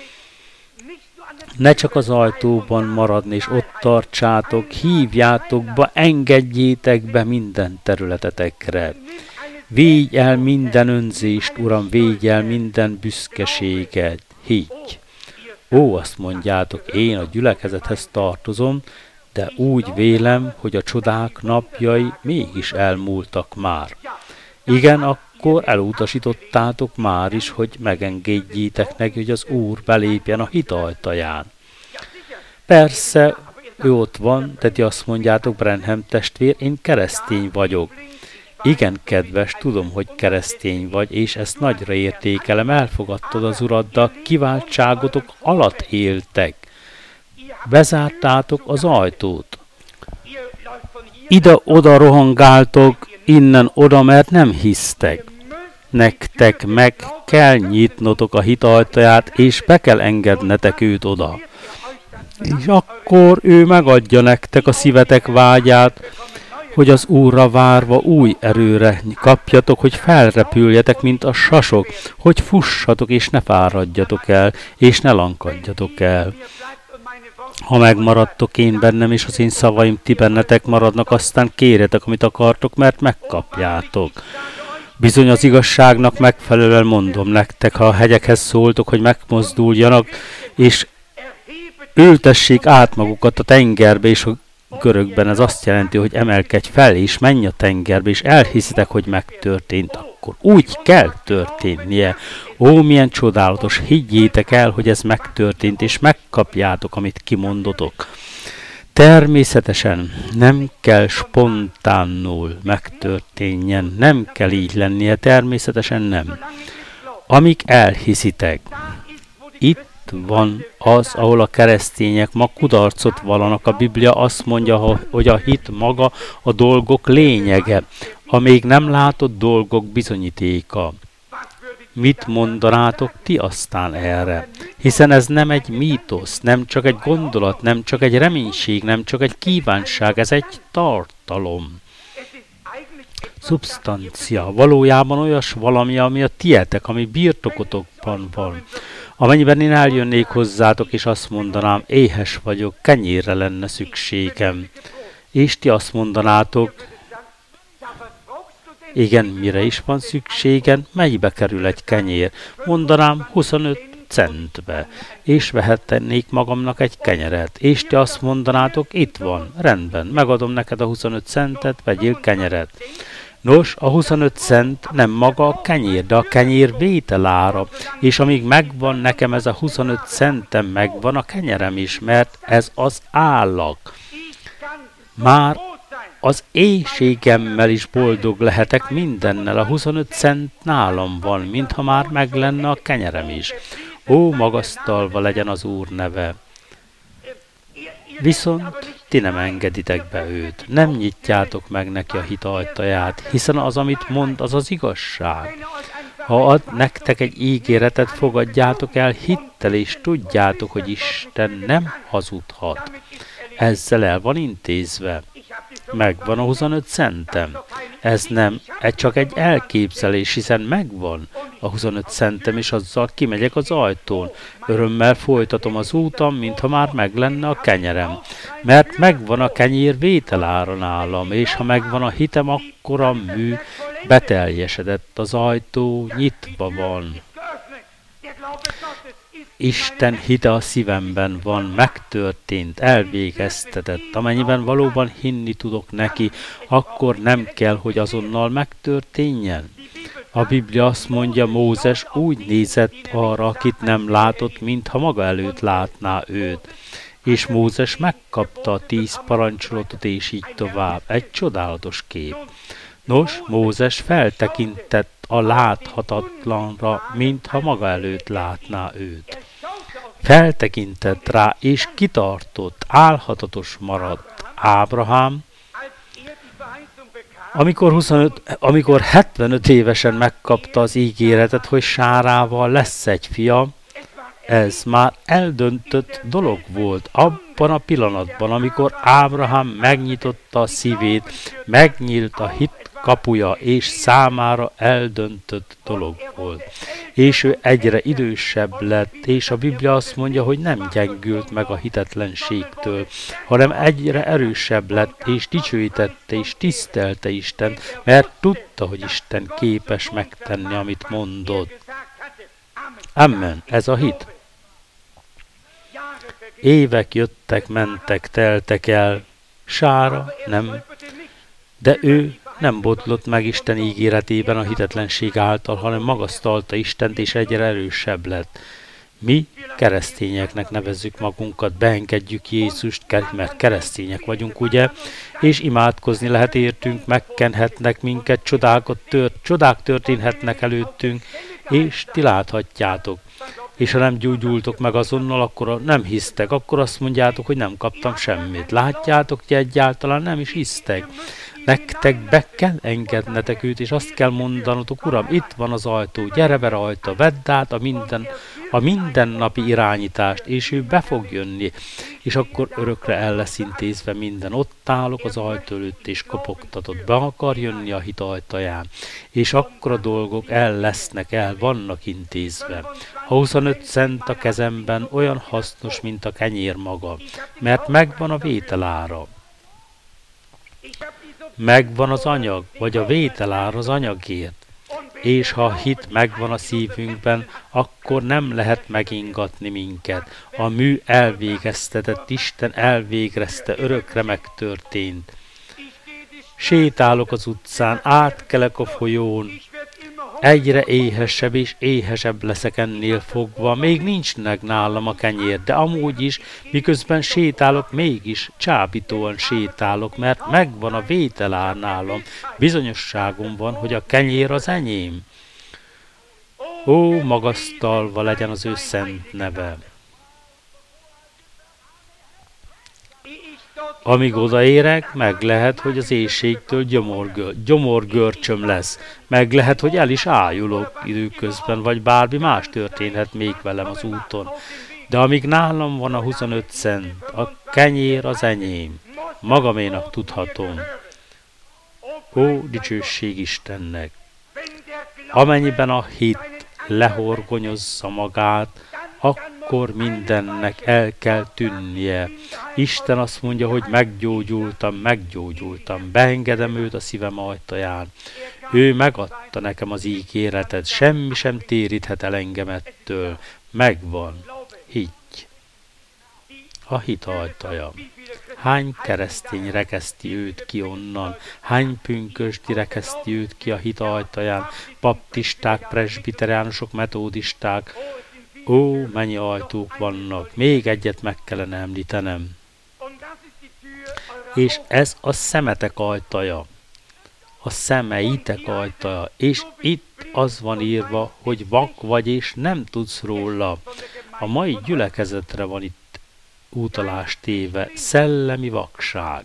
Ne csak az ajtóban maradni, és ott tartsátok, hívjátok be, engedjétek be minden területetekre. Védj el minden önzést, Uram, védj el minden büszkeséget. Higgy! Ó, azt mondjátok, én a gyülekezethez tartozom, de úgy vélem, hogy a csodák napjai mégis elmúltak már. Igen, akkor elutasítottátok már is, hogy megengedjétek neki, hogy az Úr belépjen a hit ajtaján. Persze, ő ott van, de ti azt mondjátok, Branham testvér, én keresztény vagyok. Igen, kedves, tudom, hogy keresztény vagy, és ezt nagyra értékelem, elfogadtad az Uraddal, kiváltságotok alatt éltek. Bezártátok az ajtót. Ide-oda rohangáltok, innen-oda, mert nem hisztek. Nektek meg kell nyitnotok a hit ajtaját, és be kell engednetek őt oda. És akkor ő megadja nektek a szívetek vágyát, hogy az Úrra várva új erőre kapjatok, hogy felrepüljetek, mint a sasok, hogy fussatok, és ne fáradjatok el, és ne lankadjatok el. Ha megmaradtok én bennem, és az én szavaim ti bennetek maradnak, aztán kérjetek, amit akartok, mert megkapjátok. Bizony az igazságnak megfelelően mondom nektek, ha a hegyekhez szóltok, hogy megmozduljanak, és ültessék át magukat a tengerbe, és a görögben ez azt jelenti, hogy emelkedj fel, és menj a tengerbe, és elhiszitek, hogy megtörtént, akkor úgy kell történnie. Ó, milyen csodálatos, higgyétek el, hogy ez megtörtént, és megkapjátok, amit kimondotok. Természetesen nem kell spontánul megtörténjen, nem kell így lennie, természetesen nem. Amíg elhiszitek, itt van az, ahol a keresztények ma kudarcot vallanak. A Biblia azt mondja, hogy a hit maga a dolgok lényege, a még nem látott dolgok bizonyítéka. Mit mondanátok ti aztán erre? Hiszen ez nem egy mítosz, nem csak egy gondolat, nem csak egy reménység, nem csak egy kívánság, ez egy tartalom. Szubstancia, valójában olyas valami, ami a tietek, ami birtokotokban van. Amennyiben én eljönnék hozzátok, és azt mondanám, éhes vagyok, kenyérre lenne szükségem. És ti azt mondanátok, igen, mire is van szükségen, melybe kerül egy kenyér? Mondanám, huszonöt centbe, és vehetnék magamnak egy kenyeret, és ti azt mondanátok, itt van, rendben, megadom neked a huszonöt centet, vegyél kenyeret. Nos, a huszonöt cent nem maga a kenyér, de a kenyér vételára, és amíg megvan nekem ez a huszonöt centem, megvan a kenyerem is, mert ez az állag. Már az éhségemmel is boldog lehetek mindennel, a huszonöt cent nálam van, mintha már meg lenne a kenyerem is. Ó, magasztalva legyen az Úr neve! Viszont ti nem engeditek be őt, nem nyitjátok meg neki a hit ajtaját, hiszen az, amit mond, az az igazság. Ha ad nektek egy ígéretet, fogadjátok el hittel, és tudjátok, hogy Isten nem hazudhat. Ezzel el van intézve. Megvan a huszonöt centem. Ez nem egy csak egy elképzelés, hiszen megvan a huszonöt centem, és azzal kimegyek az ajtón. Örömmel folytatom az útam, mintha már meg lenne a kenyerem. Mert megvan a kenyér vételára nálam, és ha megvan a hitem, akkor a mű beteljesedett, az ajtó nyitva van. Isten hite a szívemben van, megtörtént, elvégeztetett. Amennyiben valóban hinni tudok neki, akkor nem kell, hogy azonnal megtörténjen. A Biblia azt mondja, Mózes úgy nézett arra, akit nem látott, mintha maga előtt látná őt. És Mózes megkapta a tíz parancsolatot, és így tovább. Egy csodálatos kép. Nos, Mózes feltekintett a láthatatlanra, mintha maga előtt látná őt. Feltekintett rá, és kitartott, álhatatos maradt. Ábrahám, amikor, huszonöt, amikor hetvenöt évesen megkapta az ígéretet, hogy Sárával lesz egy fia, ez már eldöntött dolog volt abban a pillanatban, amikor Ábrahám megnyitotta a szívét, megnyílt a hit kapuja, és számára eldöntött dolog volt. És ő egyre idősebb lett, és a Biblia azt mondja, hogy nem gyengült meg a hitetlenségtől, hanem egyre erősebb lett, és dicsőítette, és tisztelte Isten, mert tudta, hogy Isten képes megtenni, amit mondott. Amen, ez a hit. Évek jöttek, mentek, teltek el, Sára nem, de ő nem botlott meg Isten ígéretében a hitetlenség által, hanem magasztalta Istent, és egyre erősebb lett. Mi keresztényeknek nevezzük magunkat, beengedjük Jézust, mert keresztények vagyunk, ugye? És imádkozni lehet értünk, megkenhetnek minket, csodákat tört, csodák történhetnek előttünk, és ti láthatjátok. És ha nem gyógyultok meg azonnal, akkor nem hisztek, akkor azt mondjátok, hogy nem kaptam semmit. Látjátok, hogy egyáltalán nem is hisztek. Nektek be kell engednetek őt, és azt kell mondanotok, Uram, itt van az ajtó, gyere be rajta, vedd át a, minden, a mindennapi irányítást, és ő be fog jönni, és akkor örökre el lesz intézve minden. Ott állok az ajtó előtt, és kopogtatott, be akar jönni a hit ajtaján, és akkor a dolgok el lesznek, el vannak intézve. A huszonöt cent a kezemben olyan hasznos, mint a kenyér maga, mert megvan a vételára. Megvan az anyag, vagy a vételár az anyagért. És ha a hit megvan a szívünkben, akkor nem lehet megingatni minket. A mű elvégeztetett, Isten elvégezte, örökre megtörtént. Sétálok az utcán, átkelek a folyón, egyre éhesebb és éhesebb leszek ennél fogva, még nincsnek nálam a kenyér, de amúgy is, miközben sétálok, mégis csábítóan sétálok, mert megvan a vételár nálam, bizonyosságom van, hogy a kenyér az enyém. Ó, magasztalva legyen az ő szent neve! Amíg odaérek, meg lehet, hogy az éhségtől gyomorgör, gyomorgörcsöm lesz. Meg lehet, hogy el is ájulok időközben, vagy bármi más történhet még velem az úton. De amíg nálam van a huszonöt cent, a kenyér az enyém. Magaménak tudhatom. Ó, dicsőség Istennek! Amennyiben a hit lehorgonyozza magát, akkor mindennek el kell tűnnie. Isten azt mondja, hogy meggyógyultam, meggyógyultam, beengedem őt a szívem ajtaján. Ő megadta nekem az ígéretet, semmi sem téríthet el engem ettől. Megvan. Higgy. A hit ajtaja. Hány keresztény rekeszti őt ki onnan? Hány pünkösdi rekeszti őt ki a hit ajtaján? Baptisták, presbiteránosok, metódisták. Ó, mennyi ajtók vannak. Még egyet meg kellene említenem. És ez a szemetek ajtaja. A szemeitek ajtaja. És itt az van írva, hogy vak vagy és nem tudsz róla. A mai gyülekezetre van itt utalás téve, szellemi vakság.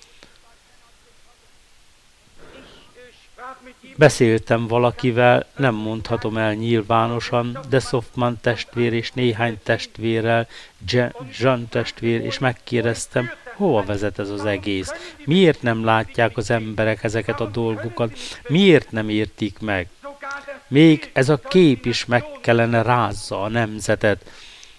Beszéltem valakivel, nem mondhatom el nyilvánosan, de Softman testvér és néhány testvérrel, Jean testvér, és megkérdeztem, hova vezet ez az egész? Miért nem látják az emberek ezeket a dolgokat? Miért nem értik meg? Még ez a kép is meg kellene rázza a nemzetet.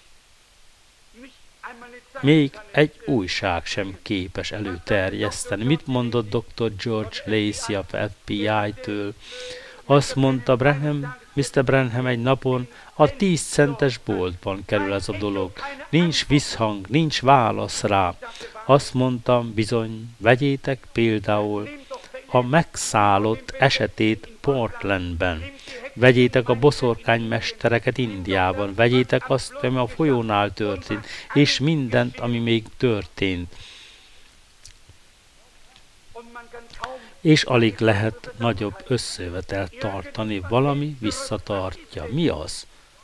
Még egy újság sem képes előterjeszteni. Mit mondott doktor George Lacey a ef bé i-től? Azt mondta Branham, miszter Branham egy napon, a tíz centes boltban kerül ez a dolog. Nincs visszhang, nincs válasz rá. Azt mondtam, bizony, vegyétek például a megszállott esetét Portlandben. Vegyétek a boszorkánymestereket Indiában, vegyétek azt, ami a folyónál történt, és mindent, ami még történt. És alig lehet nagyobb összejövetelt tartani, valami visszatartja. Mi az?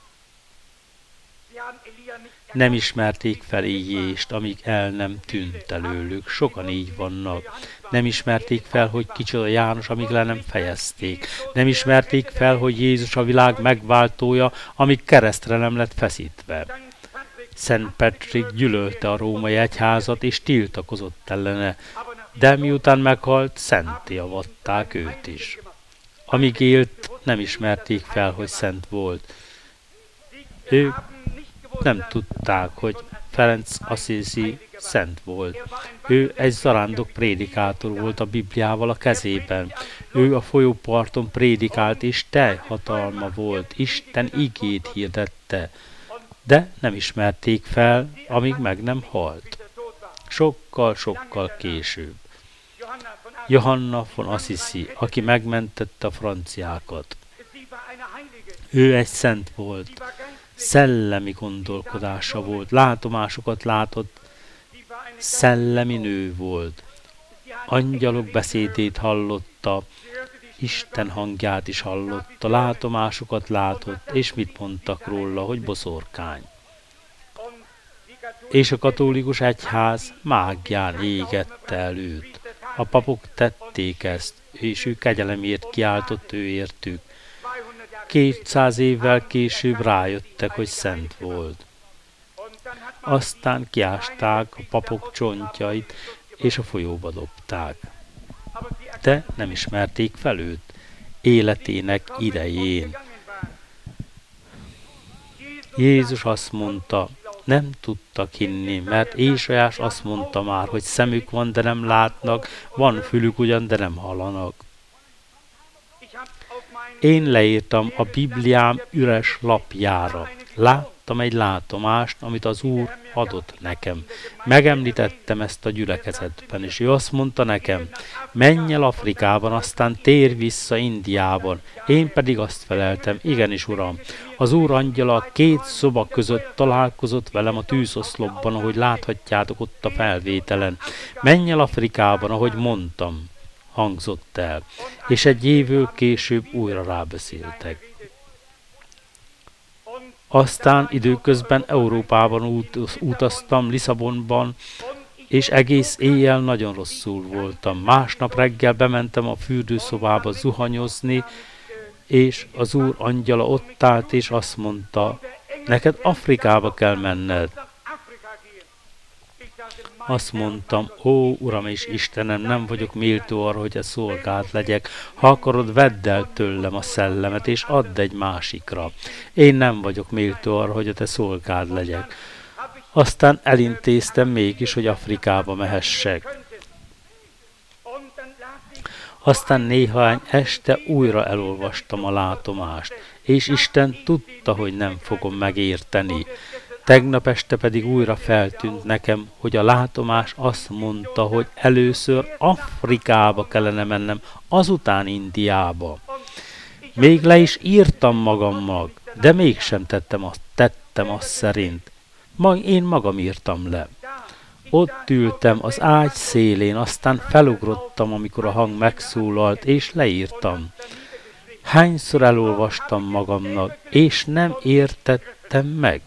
Nem ismerték fel Éliést, amíg el nem tűnt előlük. Sokan így vannak. Nem ismerték fel, hogy kicsoda János, amíg le nem fejezték. Nem ismerték fel, hogy Jézus a világ megváltója, amíg keresztre nem lett feszítve. Szent Patrick gyűlölte a római egyházat, és tiltakozott ellene, de miután meghalt, szentté avatták őt is. Amíg élt, nem ismerték fel, hogy szent volt. Ők nem tudták, hogy Ferenc Assisi szent volt. Ő egy zarándok prédikátor volt a Bibliával a kezében. Ő a folyóparton prédikált, és teljhatalma volt. Isten igét hirdette. De nem ismerték fel, amíg meg nem halt. Sokkal-sokkal később. Johanna von Assisi, aki megmentette a franciákat. Ő egy szent volt. Szellemi gondolkodása volt, látomásokat látott, szellemi nő volt. Angyalok beszédét hallotta, Isten hangját is hallotta, látomásokat látott, és mit mondtak róla, hogy boszorkány. És a katolikus egyház mágián égette el őt. A papok tették ezt, és ő kegyelemért kiáltott ő értük. Kétszáz évvel később rájöttek, hogy szent volt. Aztán kiásták a papok csontjait, és a folyóba dobták. De nem ismerték fel őt életének idején. Jézus azt mondta, nem tudtak hinni, mert Ézsaiás azt mondta már, hogy szemük van, de nem látnak, van fülük ugyan, de nem hallanak. Én leírtam a Bibliám üres lapjára. Láttam egy látomást, amit az Úr adott nekem. Megemlítettem ezt a gyülekezetben, és ő azt mondta nekem, menj el Afrikában, aztán tér vissza Indiában. Én pedig azt feleltem, igenis, Uram. Az Úr angyala két szoba között találkozott velem a tűzoszlopban, ahogy láthatjátok ott a felvételen. Menj el Afrikában, ahogy mondtam, hangzott el, és egy évvel később újra rábeszéltek. Aztán időközben Európában út, utaztam, Lisszabonban, és egész éjjel nagyon rosszul voltam. Másnap reggel bementem a fürdőszobába zuhanyozni, és az Úr angyala ott állt, és azt mondta, neked Afrikába kell menned. Azt mondtam, ó, Uram és Istenem, nem vagyok méltó arra, hogy a szolgád legyek. Ha akarod, vedd el tőlem a szellemet, és add egy másikra. Én nem vagyok méltó arra, hogy a te szolgád legyek. Aztán elintéztem mégis, hogy Afrikába mehessek. Aztán néhány este újra elolvastam a látomást, és Isten tudta, hogy nem fogom megérteni. Tegnap este pedig újra feltűnt nekem, hogy a látomás azt mondta, hogy először Afrikába kellene mennem, azután Indiába. Még le is írtam magammal, de mégsem tettem azt, tettem azt szerint. Majd én magam írtam le. Ott ültem az ágy szélén, aztán felugrottam, amikor a hang megszólalt, és leírtam. Hányszor elolvastam magamnak, és nem értettem meg.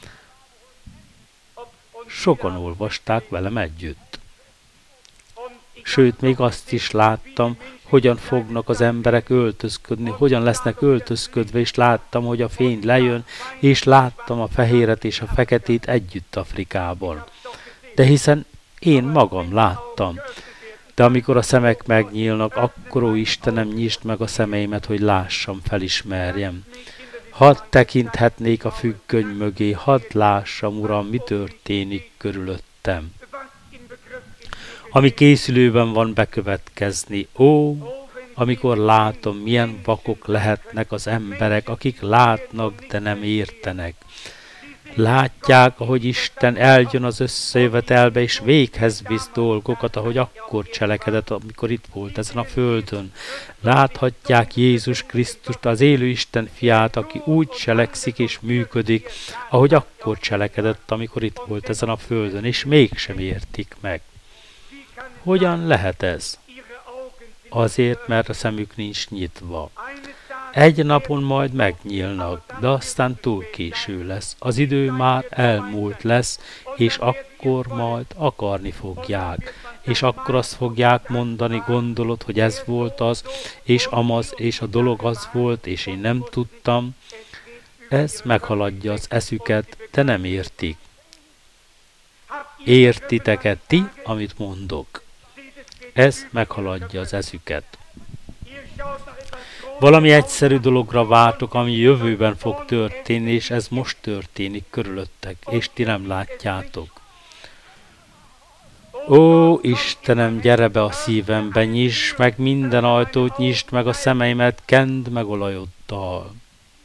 Sokan olvasták velem együtt. Sőt, még azt is láttam, hogyan fognak az emberek öltözködni, hogyan lesznek öltözködve, és láttam, hogy a fény lejön, és láttam a fehéret és a feketét együtt Afrikában. De hiszen én magam láttam. De amikor a szemek megnyílnak, akkor, ó Istenem, nyisd meg a szemeimet, hogy lássam, felismerjem. Hadd tekinthetnék a függöny mögé, hadd lássam, Uram, mi történik körülöttem. Ami készülőben van bekövetkezni. Ó, amikor látom, milyen vakok lehetnek az emberek, akik látnak, de nem értenek. Látják, ahogy Isten eljön az összejövetelbe, és véghez visz dolgokat, ahogy akkor cselekedett, amikor itt volt ezen a földön. Láthatják Jézus Krisztust, az élő Isten fiát, aki úgy cselekszik és működik, ahogy akkor cselekedett, amikor itt volt ezen a földön, és mégsem értik meg. Hogyan lehet ez? Azért, mert a szemük nincs nyitva. Egy napon majd megnyílnak, de aztán túl késő lesz. Az idő már elmúlt lesz, és akkor majd akarni fogják. És akkor azt fogják mondani, gondolod, hogy ez volt az, és amaz, és a dolog az volt, és én nem tudtam. Ez meghaladja az eszüket, de nem értik. Értitek-e ti, amit mondok? Ez meghaladja az eszüket. Valami egyszerű dologra vártok, ami jövőben fog történni, és ez most történik körülöttek, és ti nem látjátok. Ó, Istenem, gyere be a szívembe, nyisd meg minden ajtót, nyisd meg a szemeimet, kend meg olajoddal.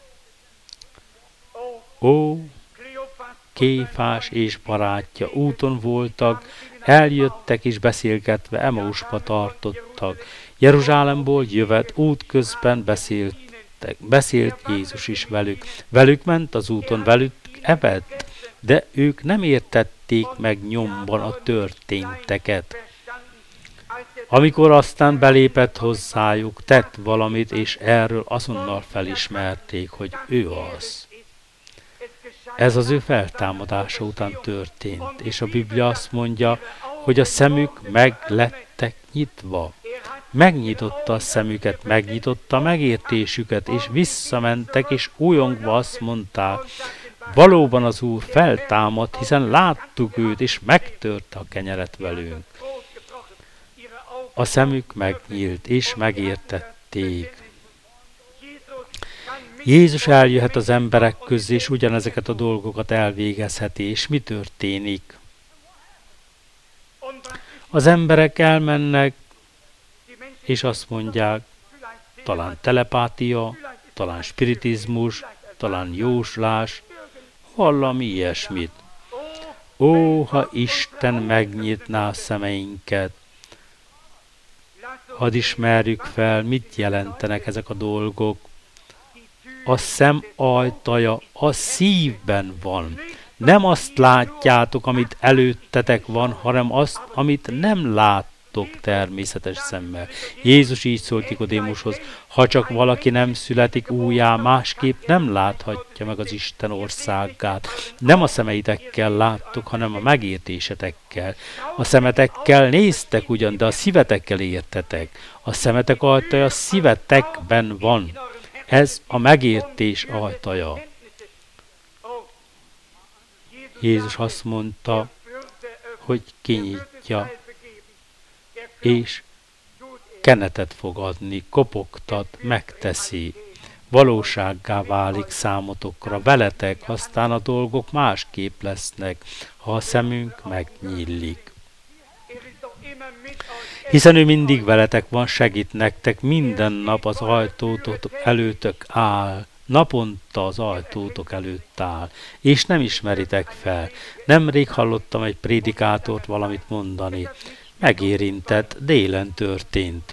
Ó, Kéfás és barátja úton voltak, eljöttek és beszélgetve Emausba tartottak. Jeruzsálemból jövet útközben beszéltek, beszélt Jézus is velük. Velük ment az úton, velük evett, de ők nem értették meg nyomban a történteket. Amikor aztán belépett hozzájuk, tett valamit, és erről azonnal felismerték, hogy ő az. Ez az ő feltámadása után történt, és a Biblia azt mondja, hogy a szemük meg lettek nyitva. Megnyitotta a szemüket, megnyitotta a megértésüket, és visszamentek, és újongva azt mondták, valóban az Úr feltámadt, hiszen láttuk őt, és megtörte a kenyeret velünk. A szemük megnyílt, és megértették. Jézus eljöhet az emberek közé, és ugyanezeket a dolgokat elvégezheti, és mi történik? Az emberek elmennek, és azt mondják, talán telepátia, talán spiritizmus, talán jóslás, valami ilyesmit. Ó, ha Isten megnyitná a szemeinket, hadd ismerjük fel, mit jelentenek ezek a dolgok. A szem ajtaja a szívben van. Nem azt látjátok, amit előttetek van, hanem azt, amit nem láttok természetes szemmel. Jézus így szólt Nikodémushoz, ha csak valaki nem születik újjá, másképp nem láthatja meg az Isten országát. Nem a szemeitekkel láttok, hanem a megértésetekkel. A szemetekkel néztek ugyan, de a szívetekkel értetek. A szemetek ajtaja a szívetekben van. Ez a megértés ajtaja. Jézus azt mondta, hogy kinyitja, és kenetet fog adni, kopogtat, megteszi. Valósággá válik számotokra, veletek, aztán a dolgok másképp lesznek, ha a szemünk megnyílik. Hiszen ő mindig veletek van, segít nektek, minden nap az ajtótok előtök áll, naponta az ajtótok előtt áll, és nem ismeritek fel. Nemrég hallottam egy prédikátort valamit mondani. Megérintett, délen történt.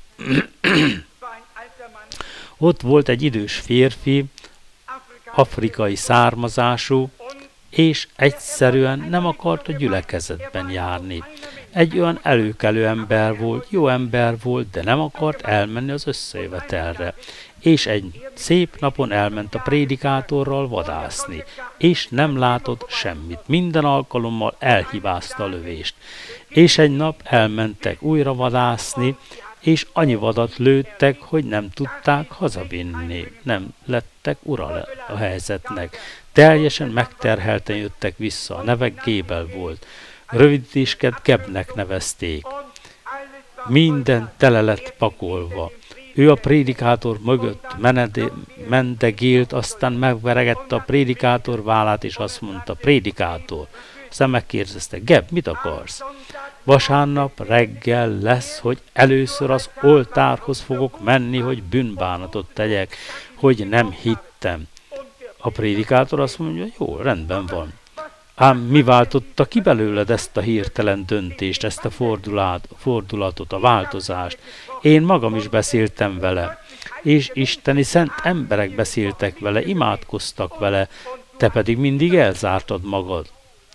Ott volt egy idős férfi, afrikai származású, és egyszerűen nem akart a gyülekezetben járni. Egy olyan előkelő ember volt, jó ember volt, de nem akart elmenni az összejövetelre. És egy szép napon elment a prédikátorral vadászni, és nem látott semmit. Minden alkalommal elhibázta a lövést. És egy nap elmentek újra vadászni, és annyi vadat lőttek, hogy nem tudták hazavinni. Nem lettek ura a helyzetnek. Teljesen megterhelten jöttek vissza. A neve Gébel volt. Rövidítésket Gebnek nevezték. Minden tele lett pakolva. Ő a prédikátor mögött menedé, mendegélt, aztán megveregette a prédikátor vállát, és azt mondta, prédikátor. Aztán megkérdezte, Geb, mit akarsz? Vasárnap reggel lesz, hogy először az oltárhoz fogok menni, hogy bűnbánatot tegyek, hogy nem hittem. A prédikátor azt mondja, jó, rendben van. Ám mi váltotta ki belőled ezt a hirtelen döntést, ezt a fordulat, fordulatot, a változást? Én magam is beszéltem vele, és isteni szent emberek beszéltek vele, imádkoztak vele, te pedig mindig elzártad magad.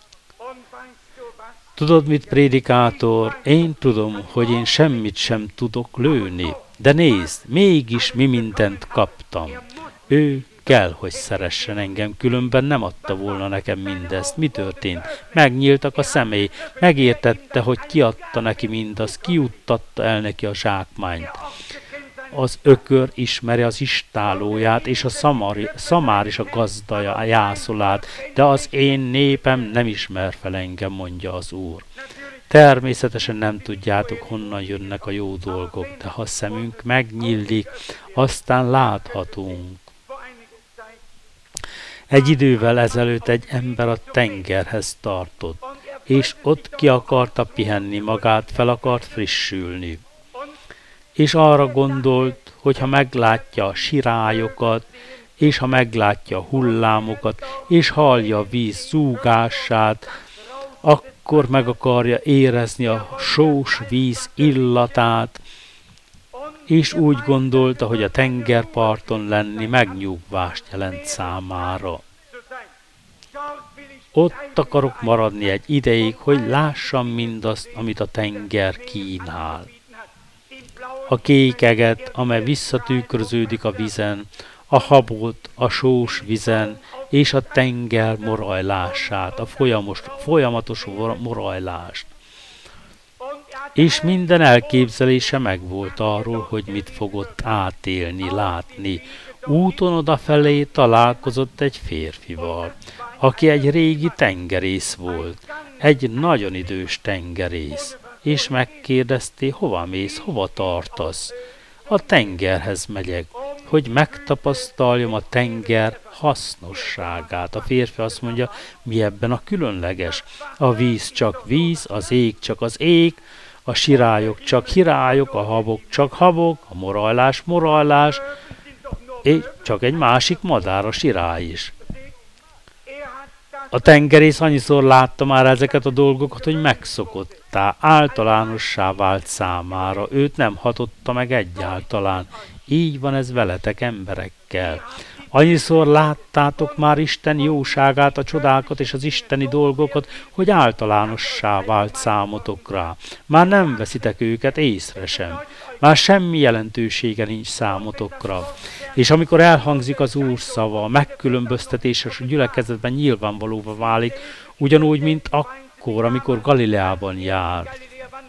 Tudod mit, prédikátor? Én tudom, hogy én semmit sem tudok lőni, de nézd, mégis mi mindent kaptam. Ő kell, hogy szeressen engem, különben nem adta volna nekem mindezt. Mi történt? Megnyíltak a személy, megértette, hogy kiadta neki mindazt, kiuttatta el neki a zsákmányt. Az ökör ismeri az istálóját, és a szamari, szamár is a gazdaja jászolát, de az én népem nem ismer fel engem, mondja az Úr. Természetesen nem tudjátok, honnan jönnek a jó dolgok, de ha szemünk megnyílik, aztán láthatunk. Egy idővel ezelőtt egy ember a tengerhez tartott, és ott ki akarta pihenni magát, fel akart frissülni. És arra gondolt, hogy ha meglátja a sirályokat, és ha meglátja a hullámokat, és hallja a víz zúgását, akkor meg akarja érezni a sós víz illatát, és úgy gondolta, hogy a tengerparton lenni megnyugvást jelent számára. Ott akarok maradni egy ideig, hogy lássam mindazt, amit a tenger kínál. A kékeget, amely visszatükröződik a vízen, a habot, a sós vízen, és a tenger morajlását, a folyamos, folyamatos morajlást. És minden elképzelése megvolt arról, hogy mit fogott átélni, látni. Úton odafelé találkozott egy férfival, aki egy régi tengerész volt, egy nagyon idős tengerész, és megkérdezté, hova mész, hova tartasz? A tengerhez megyek, hogy megtapasztaljam a tenger hasznosságát. A férfi azt mondja, mi ebben a különleges? A víz csak víz, az ég csak az ég, a sirályok csak hirályok, a habok csak habok, a morajlás morajlás, és csak egy másik madár, a sirály is. A tengerész annyiszor látta már ezeket a dolgokat, hogy megszokottá, általánossá vált számára. Őt nem hatotta meg egyáltalán. Így van ez veletek, emberekkel. Annyiszor láttátok már Isten jóságát, a csodákat és az isteni dolgokat, hogy általánossá vált számotokra. Már nem veszitek őket észre sem. Már semmi jelentősége nincs számotokra. És amikor elhangzik az Úr szava, a megkülönböztetéses gyülekezetben nyilvánvalóvá válik, ugyanúgy, mint akkor, amikor Galileában járt.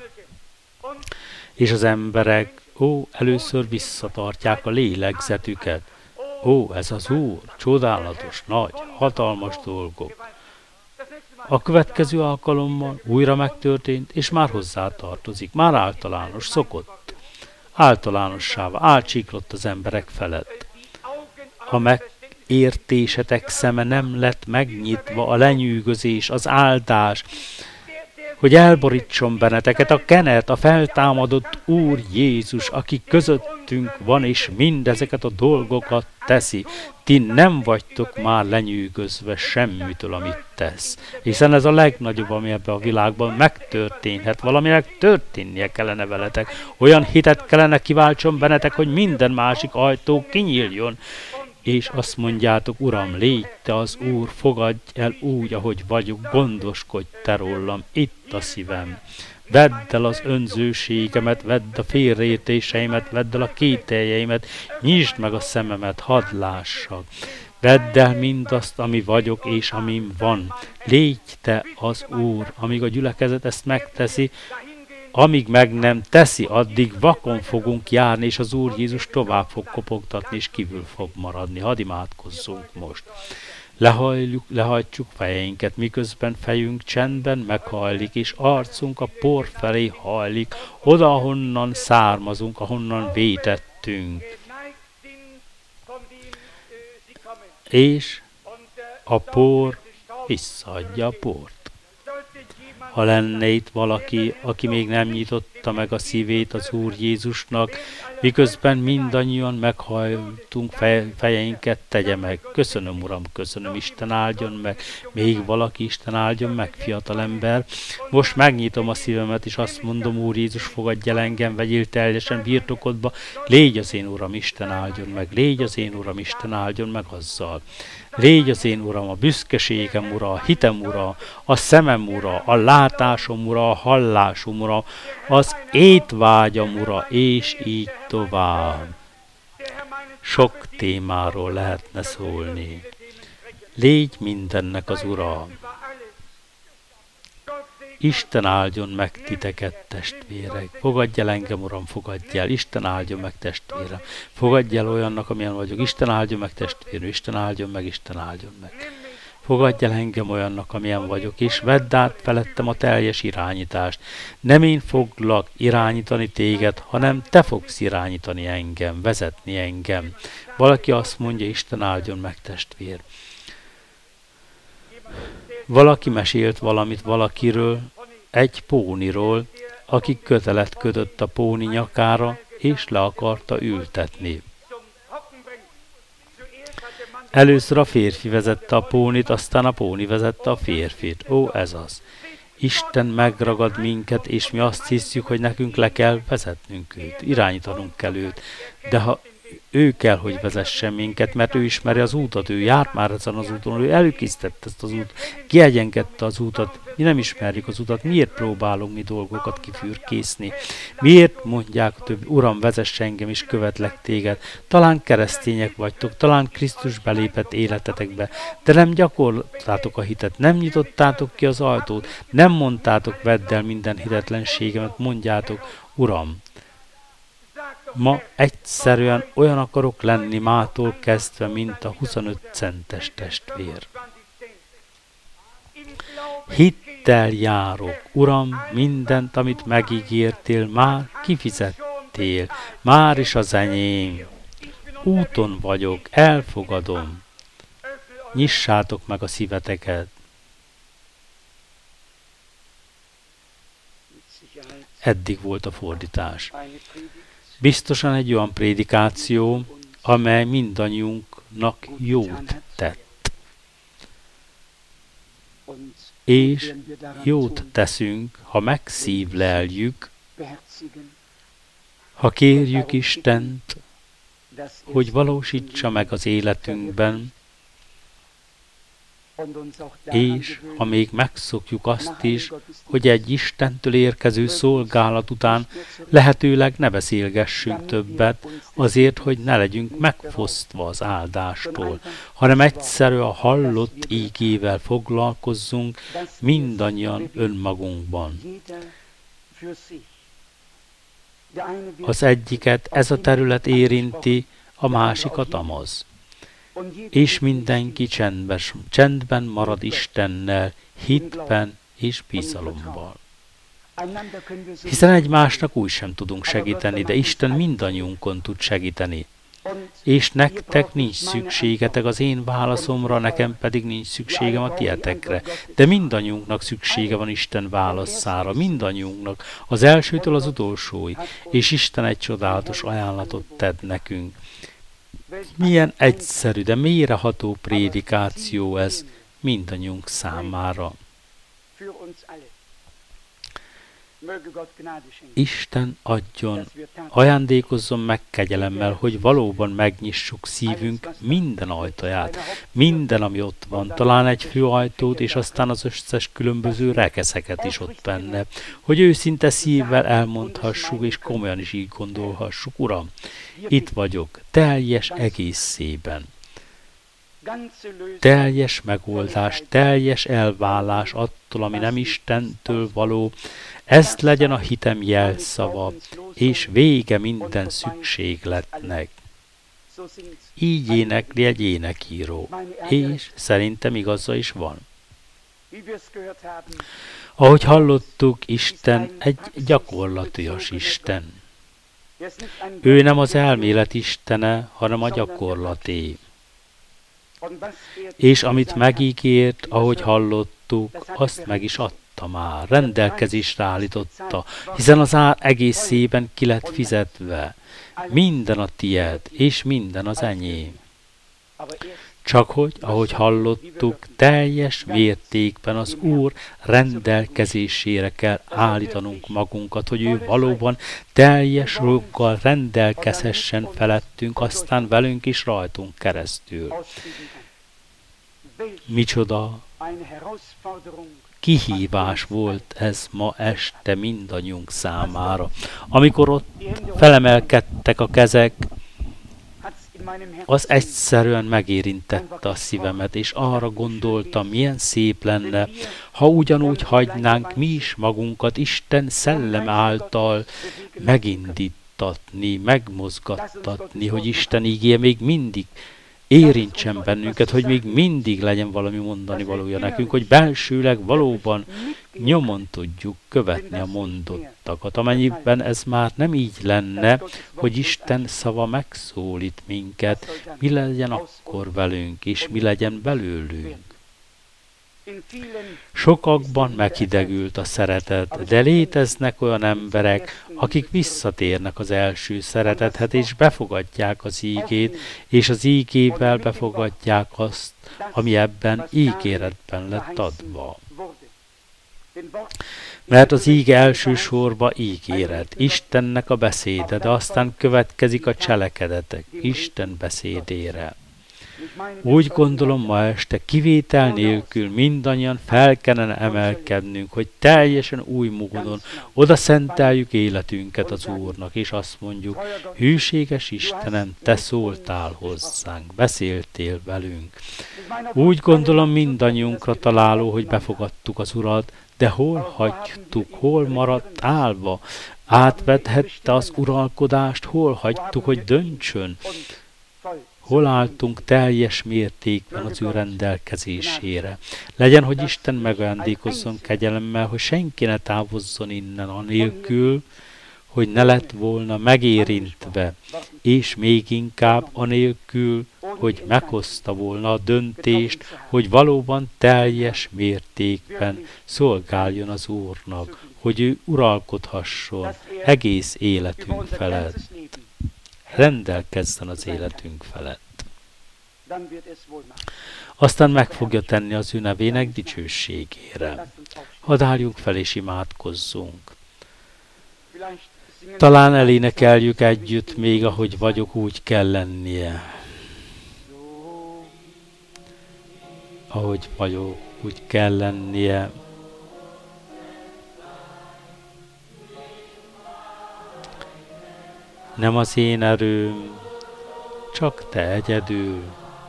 És az emberek, ó, először visszatartják a lélegzetüket. Ó, ez az Úr, csodálatos, nagy, hatalmas dolgok. A következő alkalommal újra megtörtént, és már hozzá tartozik, már általános, szokott. Általánossá, átcsíklott az emberek felett. A megértésetek szeme nem lett megnyitva, a lenyűgözés, az áldás, hogy elborítson benneteket a kenet, a feltámadott Úr Jézus, aki közöttünk helyettünk van, és mindezeket a dolgokat teszi. Ti nem vagytok már lenyűgözve semmitől, amit tesz. Hiszen ez a legnagyobb, ami ebben a világban megtörténhet. Valaminek történnie kellene veletek. Olyan hitet kellene kiváltson bennetek, hogy minden másik ajtó kinyíljon. És azt mondjátok, Uram, légy te az Úr, fogadj el úgy, ahogy vagyok, gondoskodj te rólam, itt a szívem. Vedd el az önzőségemet, vedd a félreértéseimet, vedd el a kételjeimet, nyisd meg a szememet, hadd lássak. Vedd el mindazt, ami vagyok és amim van. Légy te az Úr, amíg a gyülekezet ezt megteszi, amíg meg nem teszi, addig vakon fogunk járni, és az Úr Jézus tovább fog kopogtatni, és kívül fog maradni. Hadd imádkozzunk most. Lehajljuk, lehajtjuk fejeinket, miközben fejünk csendben meghajlik, és arcunk a por felé hajlik, oda, ahonnan származunk, ahonnan vétettünk. És a por visszaadja a port. Ha lenne itt valaki, aki még nem nyitotta meg a szívét az Úr Jézusnak, miközben mindannyian meghajtunk fej, fejeinket, tegye meg. Köszönöm, Uram, köszönöm, Isten áldjon meg. Még valaki, Isten áldjon meg, fiatalember. Most megnyitom a szívemet, és azt mondom, Úr Jézus, fogadj el engem, vegyél teljesen birtokodba. Légy az én Uram, Isten áldjon meg. Légy az én Uram, Isten áldjon meg azzal. Légy az én Uram, a büszkeségem Ura, a hitem Ura, a szemem Ura, a látásom Ura, a hallásom Ura, az étvágyam Ura, és így tovább. Sok témáról lehetne szólni. Légy mindennek az Ura. Isten áldjon meg titeket, testvérek. Fogadj el engem, Uram, fogadj el. Isten áldjon meg, testvérem. Fogadj el olyannak, amilyen vagyok. Isten áldjon meg, testvérem. Isten áldjon meg, Isten áldjon meg. Fogadj el engem olyannak, amilyen vagyok, és vedd át felettem a teljes irányítást. Nem én foglak irányítani téged, hanem te fogsz irányítani engem, vezetni engem. Valaki azt mondja, Isten áldjon meg, testvér. Valaki mesélt valamit valakiről, egy póniról, aki kötelet kötött a póni nyakára, és le akarta ültetni. Először a férfi vezette a pónit, aztán a póni vezette a férfit. Ó, ez az. Isten megragad minket, és mi azt hiszük, hogy nekünk le kell vezetnünk őt, irányítanunk kell őt. De ha ő kell, hogy vezessen minket, mert ő ismeri az útat, ő járt már ezen az úton, ő előkészítette ezt az útot, kiegyenkedte az útat, mi nem ismerjük az utat, miért próbálunk mi dolgokat kifürkészni, miért mondják a többi, Uram, vezess engem és követlek téged, talán keresztények vagytok, talán Krisztus belépett életetekbe, de nem gyakoroltátok a hitet, nem nyitottátok ki az ajtót, nem mondtátok, vedd el minden hitetlenségemet, mondjátok, Uram, ma egyszerűen olyan akarok lenni mától kezdve, mint a huszonöt centes testvér. Hittel járok, Uram, mindent, amit megígértél, már kifizettél, már is az enyém. Úton vagyok, elfogadom. Nyissátok meg a szíveteket. Eddig volt a fordítás. Biztosan egy olyan prédikáció, amely mindannyiunknak jót tett. És jót teszünk, ha megszívleljük, ha kérjük Istent, hogy valósítsa meg az életünkben, és ha még megszokjuk azt is, hogy egy Istentől érkező szolgálat után lehetőleg ne beszélgessünk többet, azért, hogy ne legyünk megfosztva az áldástól, hanem egyszerű a hallott ígével foglalkozzunk mindannyian önmagunkban. Az egyiket ez a terület érinti, a másikat amaz. És mindenki csendben, csendben marad Istennel, hitben és bizalommal. Hiszen egymásnak úgy sem tudunk segíteni, de Isten mindannyiunkon tud segíteni. és nektek nincs szükségetek az én válaszomra, nekem pedig nincs szükségem a tietekre. De mindannyiunknak szüksége van Isten válaszára, mindannyiunknak, az elsőtől az utolsóig, és Isten egy csodálatos ajánlatot tett nekünk. Milyen egyszerű, de mélyreható prédikáció ez mindannyiunk számára. Isten adjon, ajándékozzon meg kegyelemmel, hogy valóban megnyissuk szívünk minden ajtaját, minden, ami ott van, talán egy főajtót, és aztán az összes különböző rekeszeket is ott benne, hogy őszinte szívvel elmondhassuk, és komolyan is így gondolhassuk, Uram, itt vagyok, teljes egészében. Teljes megoldás, teljes elválás attól, ami nem Istentől való, ezt legyen a hitem jelszava, és vége minden szükségletnek. Így énekli egy énekíró, és szerintem igaza is van. Ahogy hallottuk, Isten egy gyakorlatias Isten. Ő nem az elmélet istene, hanem a gyakorlaté. És amit megígért, ahogy hallottuk, azt meg is adta már, rendelkezésre állította, hiszen az ár egészében ki lett fizetve. Minden a tied, és minden az enyém. Csak hogy, ahogy hallottuk, teljes mértékben az Úr rendelkezésére kell állítanunk magunkat, hogy ő valóban teljes joggal rendelkezhessen felettünk, aztán velünk is rajtunk keresztül. Micsoda kihívás volt ez ma este mindannyiunk számára. Amikor ott felemelkedtek a kezek, az egyszerűen megérintette a szívemet, és arra gondoltam, milyen szép lenne, ha ugyanúgy hagynánk mi is magunkat Isten szellem által megindítatni, megmozgattatni, hogy Isten ígéje még mindig érintsen bennünket, hogy még mindig legyen valami mondani valója nekünk, hogy belsőleg valóban nyomon tudjuk követni a mondottakat. Amennyiben ez már nem így lenne, hogy Isten szava megszólít minket, mi legyen akkor velünk, és mi legyen belőlünk. Sokakban meghidegült a szeretet, de léteznek olyan emberek, akik visszatérnek az első szeretethez, és befogadják az ígét, és az ígével befogadják azt, ami ebben ígéretben lett adva. Mert az íge elsősorban ígéret, Istennek a beszéde, de aztán következik a cselekedetek Isten beszédére. Úgy gondolom, ma este kivétel nélkül mindannyian fel kellene emelkednünk, hogy teljesen új módon oda szenteljük életünket az Úrnak, és azt mondjuk, hűséges Istenem, te szóltál hozzánk, beszéltél velünk. Úgy gondolom, mindannyiunkra találó, hogy befogadtuk az Urat, de hol hagytuk, hol maradt állva? Átvethette az uralkodást, hol hagytuk, hogy döntsön? Hol álltunk teljes mértékben az ő rendelkezésére? Legyen, hogy Isten megajándékozzon kegyelemmel, hogy senki ne távozzon innen anélkül, hogy ne lett volna megérintve, és még inkább anélkül, hogy meghozta volna a döntést, hogy valóban teljes mértékben szolgáljon az Úrnak, hogy ő uralkodhasson egész életünk felett. Rendelkezzen az életünk felett. Aztán meg fogja tenni az ő nevének dicsőségére. Hadd álljunk fel és imádkozzunk. Talán elénekeljük együtt még, ahogy vagyok, úgy kell lennie. Ahogy vagyok, úgy kell lennie. Nem az én erőm, csak te egyedül.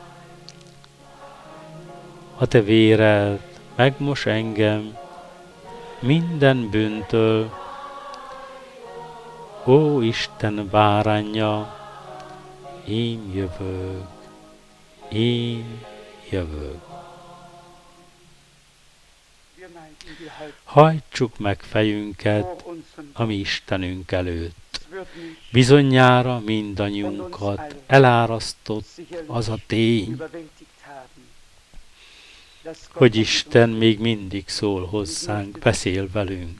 A te véred megmos engem minden bűntől. Ó, Isten báránja, én jövök, én jövök. Hajtsuk meg fejünket a mi Istenünk előtt. Bizonyára mindannyiunkat elárasztott az a tény, hogy Isten még mindig szól hozzánk, beszél velünk.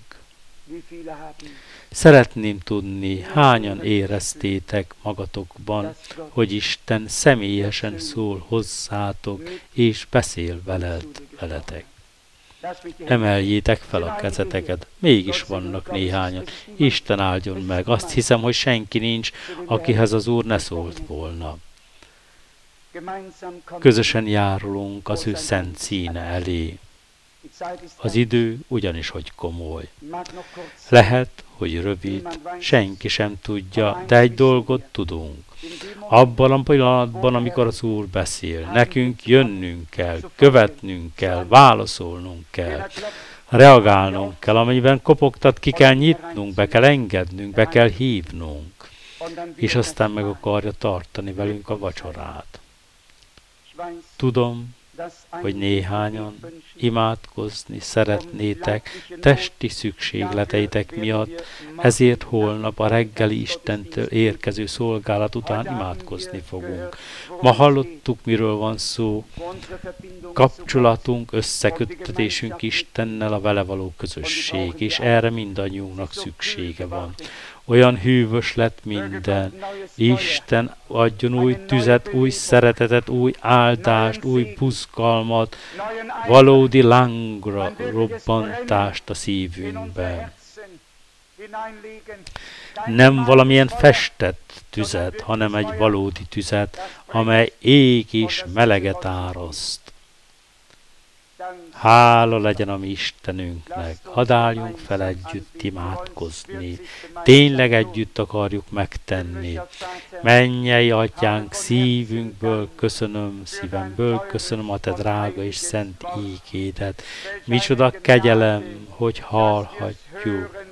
Szeretném tudni, hányan éreztétek magatokban, hogy Isten személyesen szól hozzátok, és beszél veled, veletek. Emeljétek fel a kezeteket, mégis vannak néhányan. Isten áldjon meg, azt hiszem, hogy senki nincs, akihez az Úr ne szólt volna. Közösen járulunk az ő szent színe elé. Az idő ugyanis, hogy komoly. Lehet, hogy rövid, senki sem tudja, de egy dolgot tudunk. Abban a pillanatban, amikor az Úr beszél, nekünk jönnünk kell, követnünk kell, válaszolnunk kell, reagálnunk kell, amennyiben kopogtat, ki kell nyitnunk, be kell engednünk, be kell hívnunk, és aztán meg akarja tartani velünk a vacsorát. Tudom, hogy néhányan imádkozni szeretnétek testi szükségleteitek miatt, ezért holnap a reggeli Istentől érkező szolgálat után imádkozni fogunk. Ma hallottuk, miről van szó, kapcsolatunk, összeköttetésünk Istennel, a vele való közösség, és erre mindannyiunknak szüksége van. Olyan hűvös lett minden. Isten adjon új tüzet, új szeretetet, új áldást, új buzgalmat, valódi lángra robbantást a szívünkbe. Nem valamilyen festett tüzet, hanem egy valódi tüzet, amely ég és meleget áraszt. Hála legyen a mi Istenünknek, hadd álljunk fel együtt imádkozni. Tényleg együtt akarjuk megtenni. Mennyei Atyánk, szívünkből köszönöm, szívemből köszönöm a te drága és szent ígédet. Micsoda kegyelem, hogy hallhatjuk.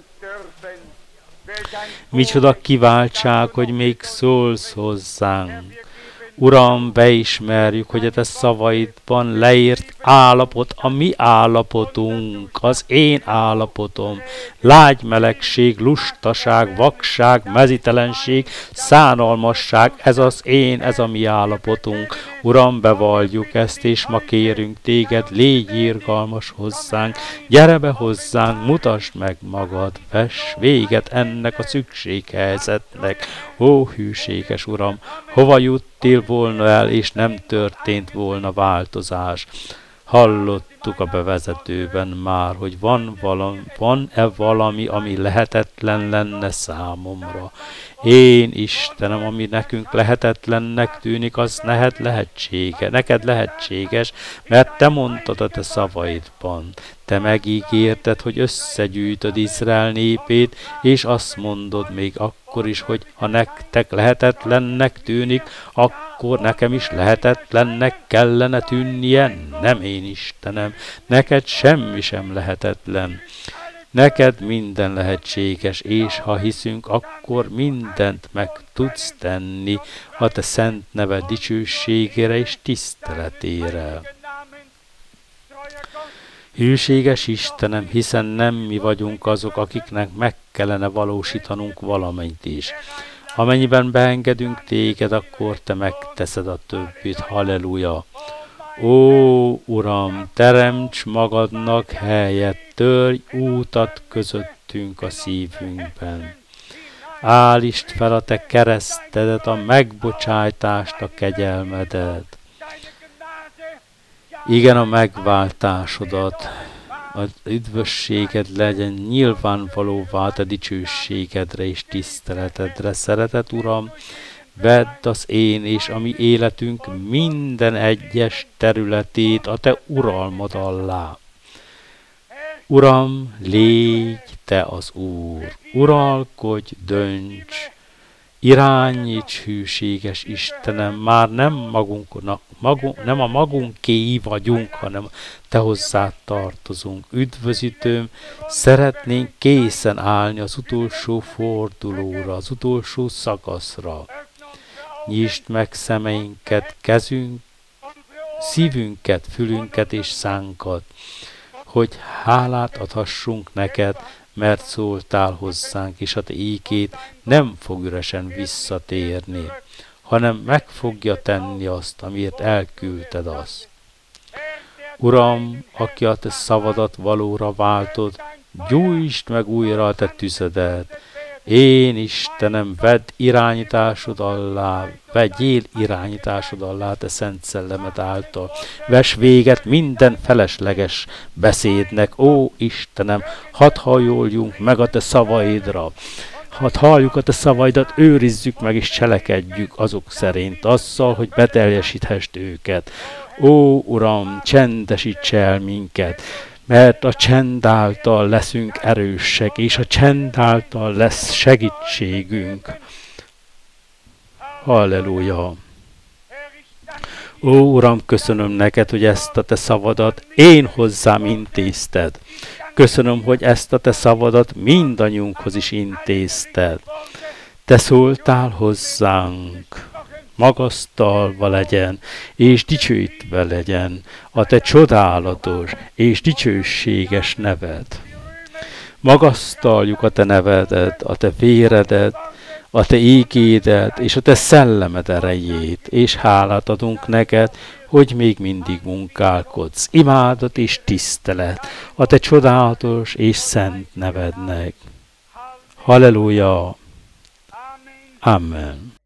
Micsoda kiváltság, hogy még szólsz hozzánk. Uram, beismerjük, hogy a te szavaidban leírt állapot, a mi állapotunk, az én állapotom, lágy melegség, lustaság, vakság, mezítelenség, szánalmasság, ez az én, ez a mi állapotunk. Uram, bevalljuk ezt, és ma kérünk téged, légy irgalmas hozzánk, gyere be hozzánk, mutasd meg magad, vess véget ennek a szükséghelyzetnek. Ó, hűséges Uram, hova juttél volna el, és nem történt volna változás? Hallottuk a bevezetőben már, hogy van valami, van-e valami, ami lehetetlen lenne számomra. Én, Istenem, ami nekünk lehetetlennek tűnik, az neked lehetsége, neked lehetséges, mert te mondtad a te szavaidban. Te megígérted, hogy összegyűjtöd Izrael népét, és azt mondod még akkor is, hogy ha nektek lehetetlennek tűnik, akkor nekem is lehetetlennek kellene tűnnie. Nem, én Istenem, neked semmi sem lehetetlen. Neked minden lehetséges, és ha hiszünk, akkor mindent meg tudsz tenni a te szent neved dicsőségére és tiszteletére. Hűséges Istenem, hiszen nem mi vagyunk azok, akiknek meg kellene valósítanunk valamit is. Amennyiben beengedünk téged, akkor te megteszed a többit. Halleluja! Ó, Uram, teremts magadnak helyet, törj útat közöttünk a szívünkben. Állítsd fel a te keresztedet, a megbocsájtást, a kegyelmedet. Igen, a megváltásodat, az üdvösséged legyen nyilvánvalóvá a te dicsőségedre és tiszteletedre. Szeretet, Uram, vedd az én és a mi életünk minden egyes területét a te uralmad alá. Uram, légy te az Úr, uralkodj, dönts, irányíts, hűséges Istenem, már nem magunknak, magunk, nem a magunkéi vagyunk, hanem te hozzád tartozunk. Üdvözítőm, szeretnénk készen állni az utolsó fordulóra, az utolsó szakaszra. Nyisd meg szemeinket, kezünk, szívünket, fülünket és szánkat, hogy hálát adhassunk neked, mert szóltál hozzánk, és a te ígéd nem fog üresen visszatérni, hanem meg fogja tenni azt, amiért elküldted azt. Uram, aki a te szavadat valóra váltod, gyújtsd meg újra a te tüzedet. Én, Istenem, vedd irányításod alá, vegyél irányításod alá, te szent szellemed által. Vess véget minden felesleges beszédnek, ó Istenem, hadd halljunk meg a te szavaidra. Hadd halljuk a te szavaidat, őrizzük meg és cselekedjük azok szerint, azzal, hogy beteljesíthessd őket. Ó, Uram, csendesíts el minket, mert a csend által leszünk erősek, és a csend által lesz segítségünk. Halleluja! Ó, Uram, köszönöm neked, hogy ezt a te szavadat én hozzám intézted. Köszönöm, hogy ezt a te szavadat mindannyiunkhoz is intézted. Te szóltál hozzánk, magasztalva legyen, és dicsőítve legyen a te csodálatos és dicsőséges neved. Magasztaljuk a te nevedet, a te véredet, a te ígédet és a te szellemed erejét, és hálát adunk neked, hogy még mindig munkálkodsz. Imádat és tisztelet a te csodálatos és szent nevednek. Halleluja! Amen.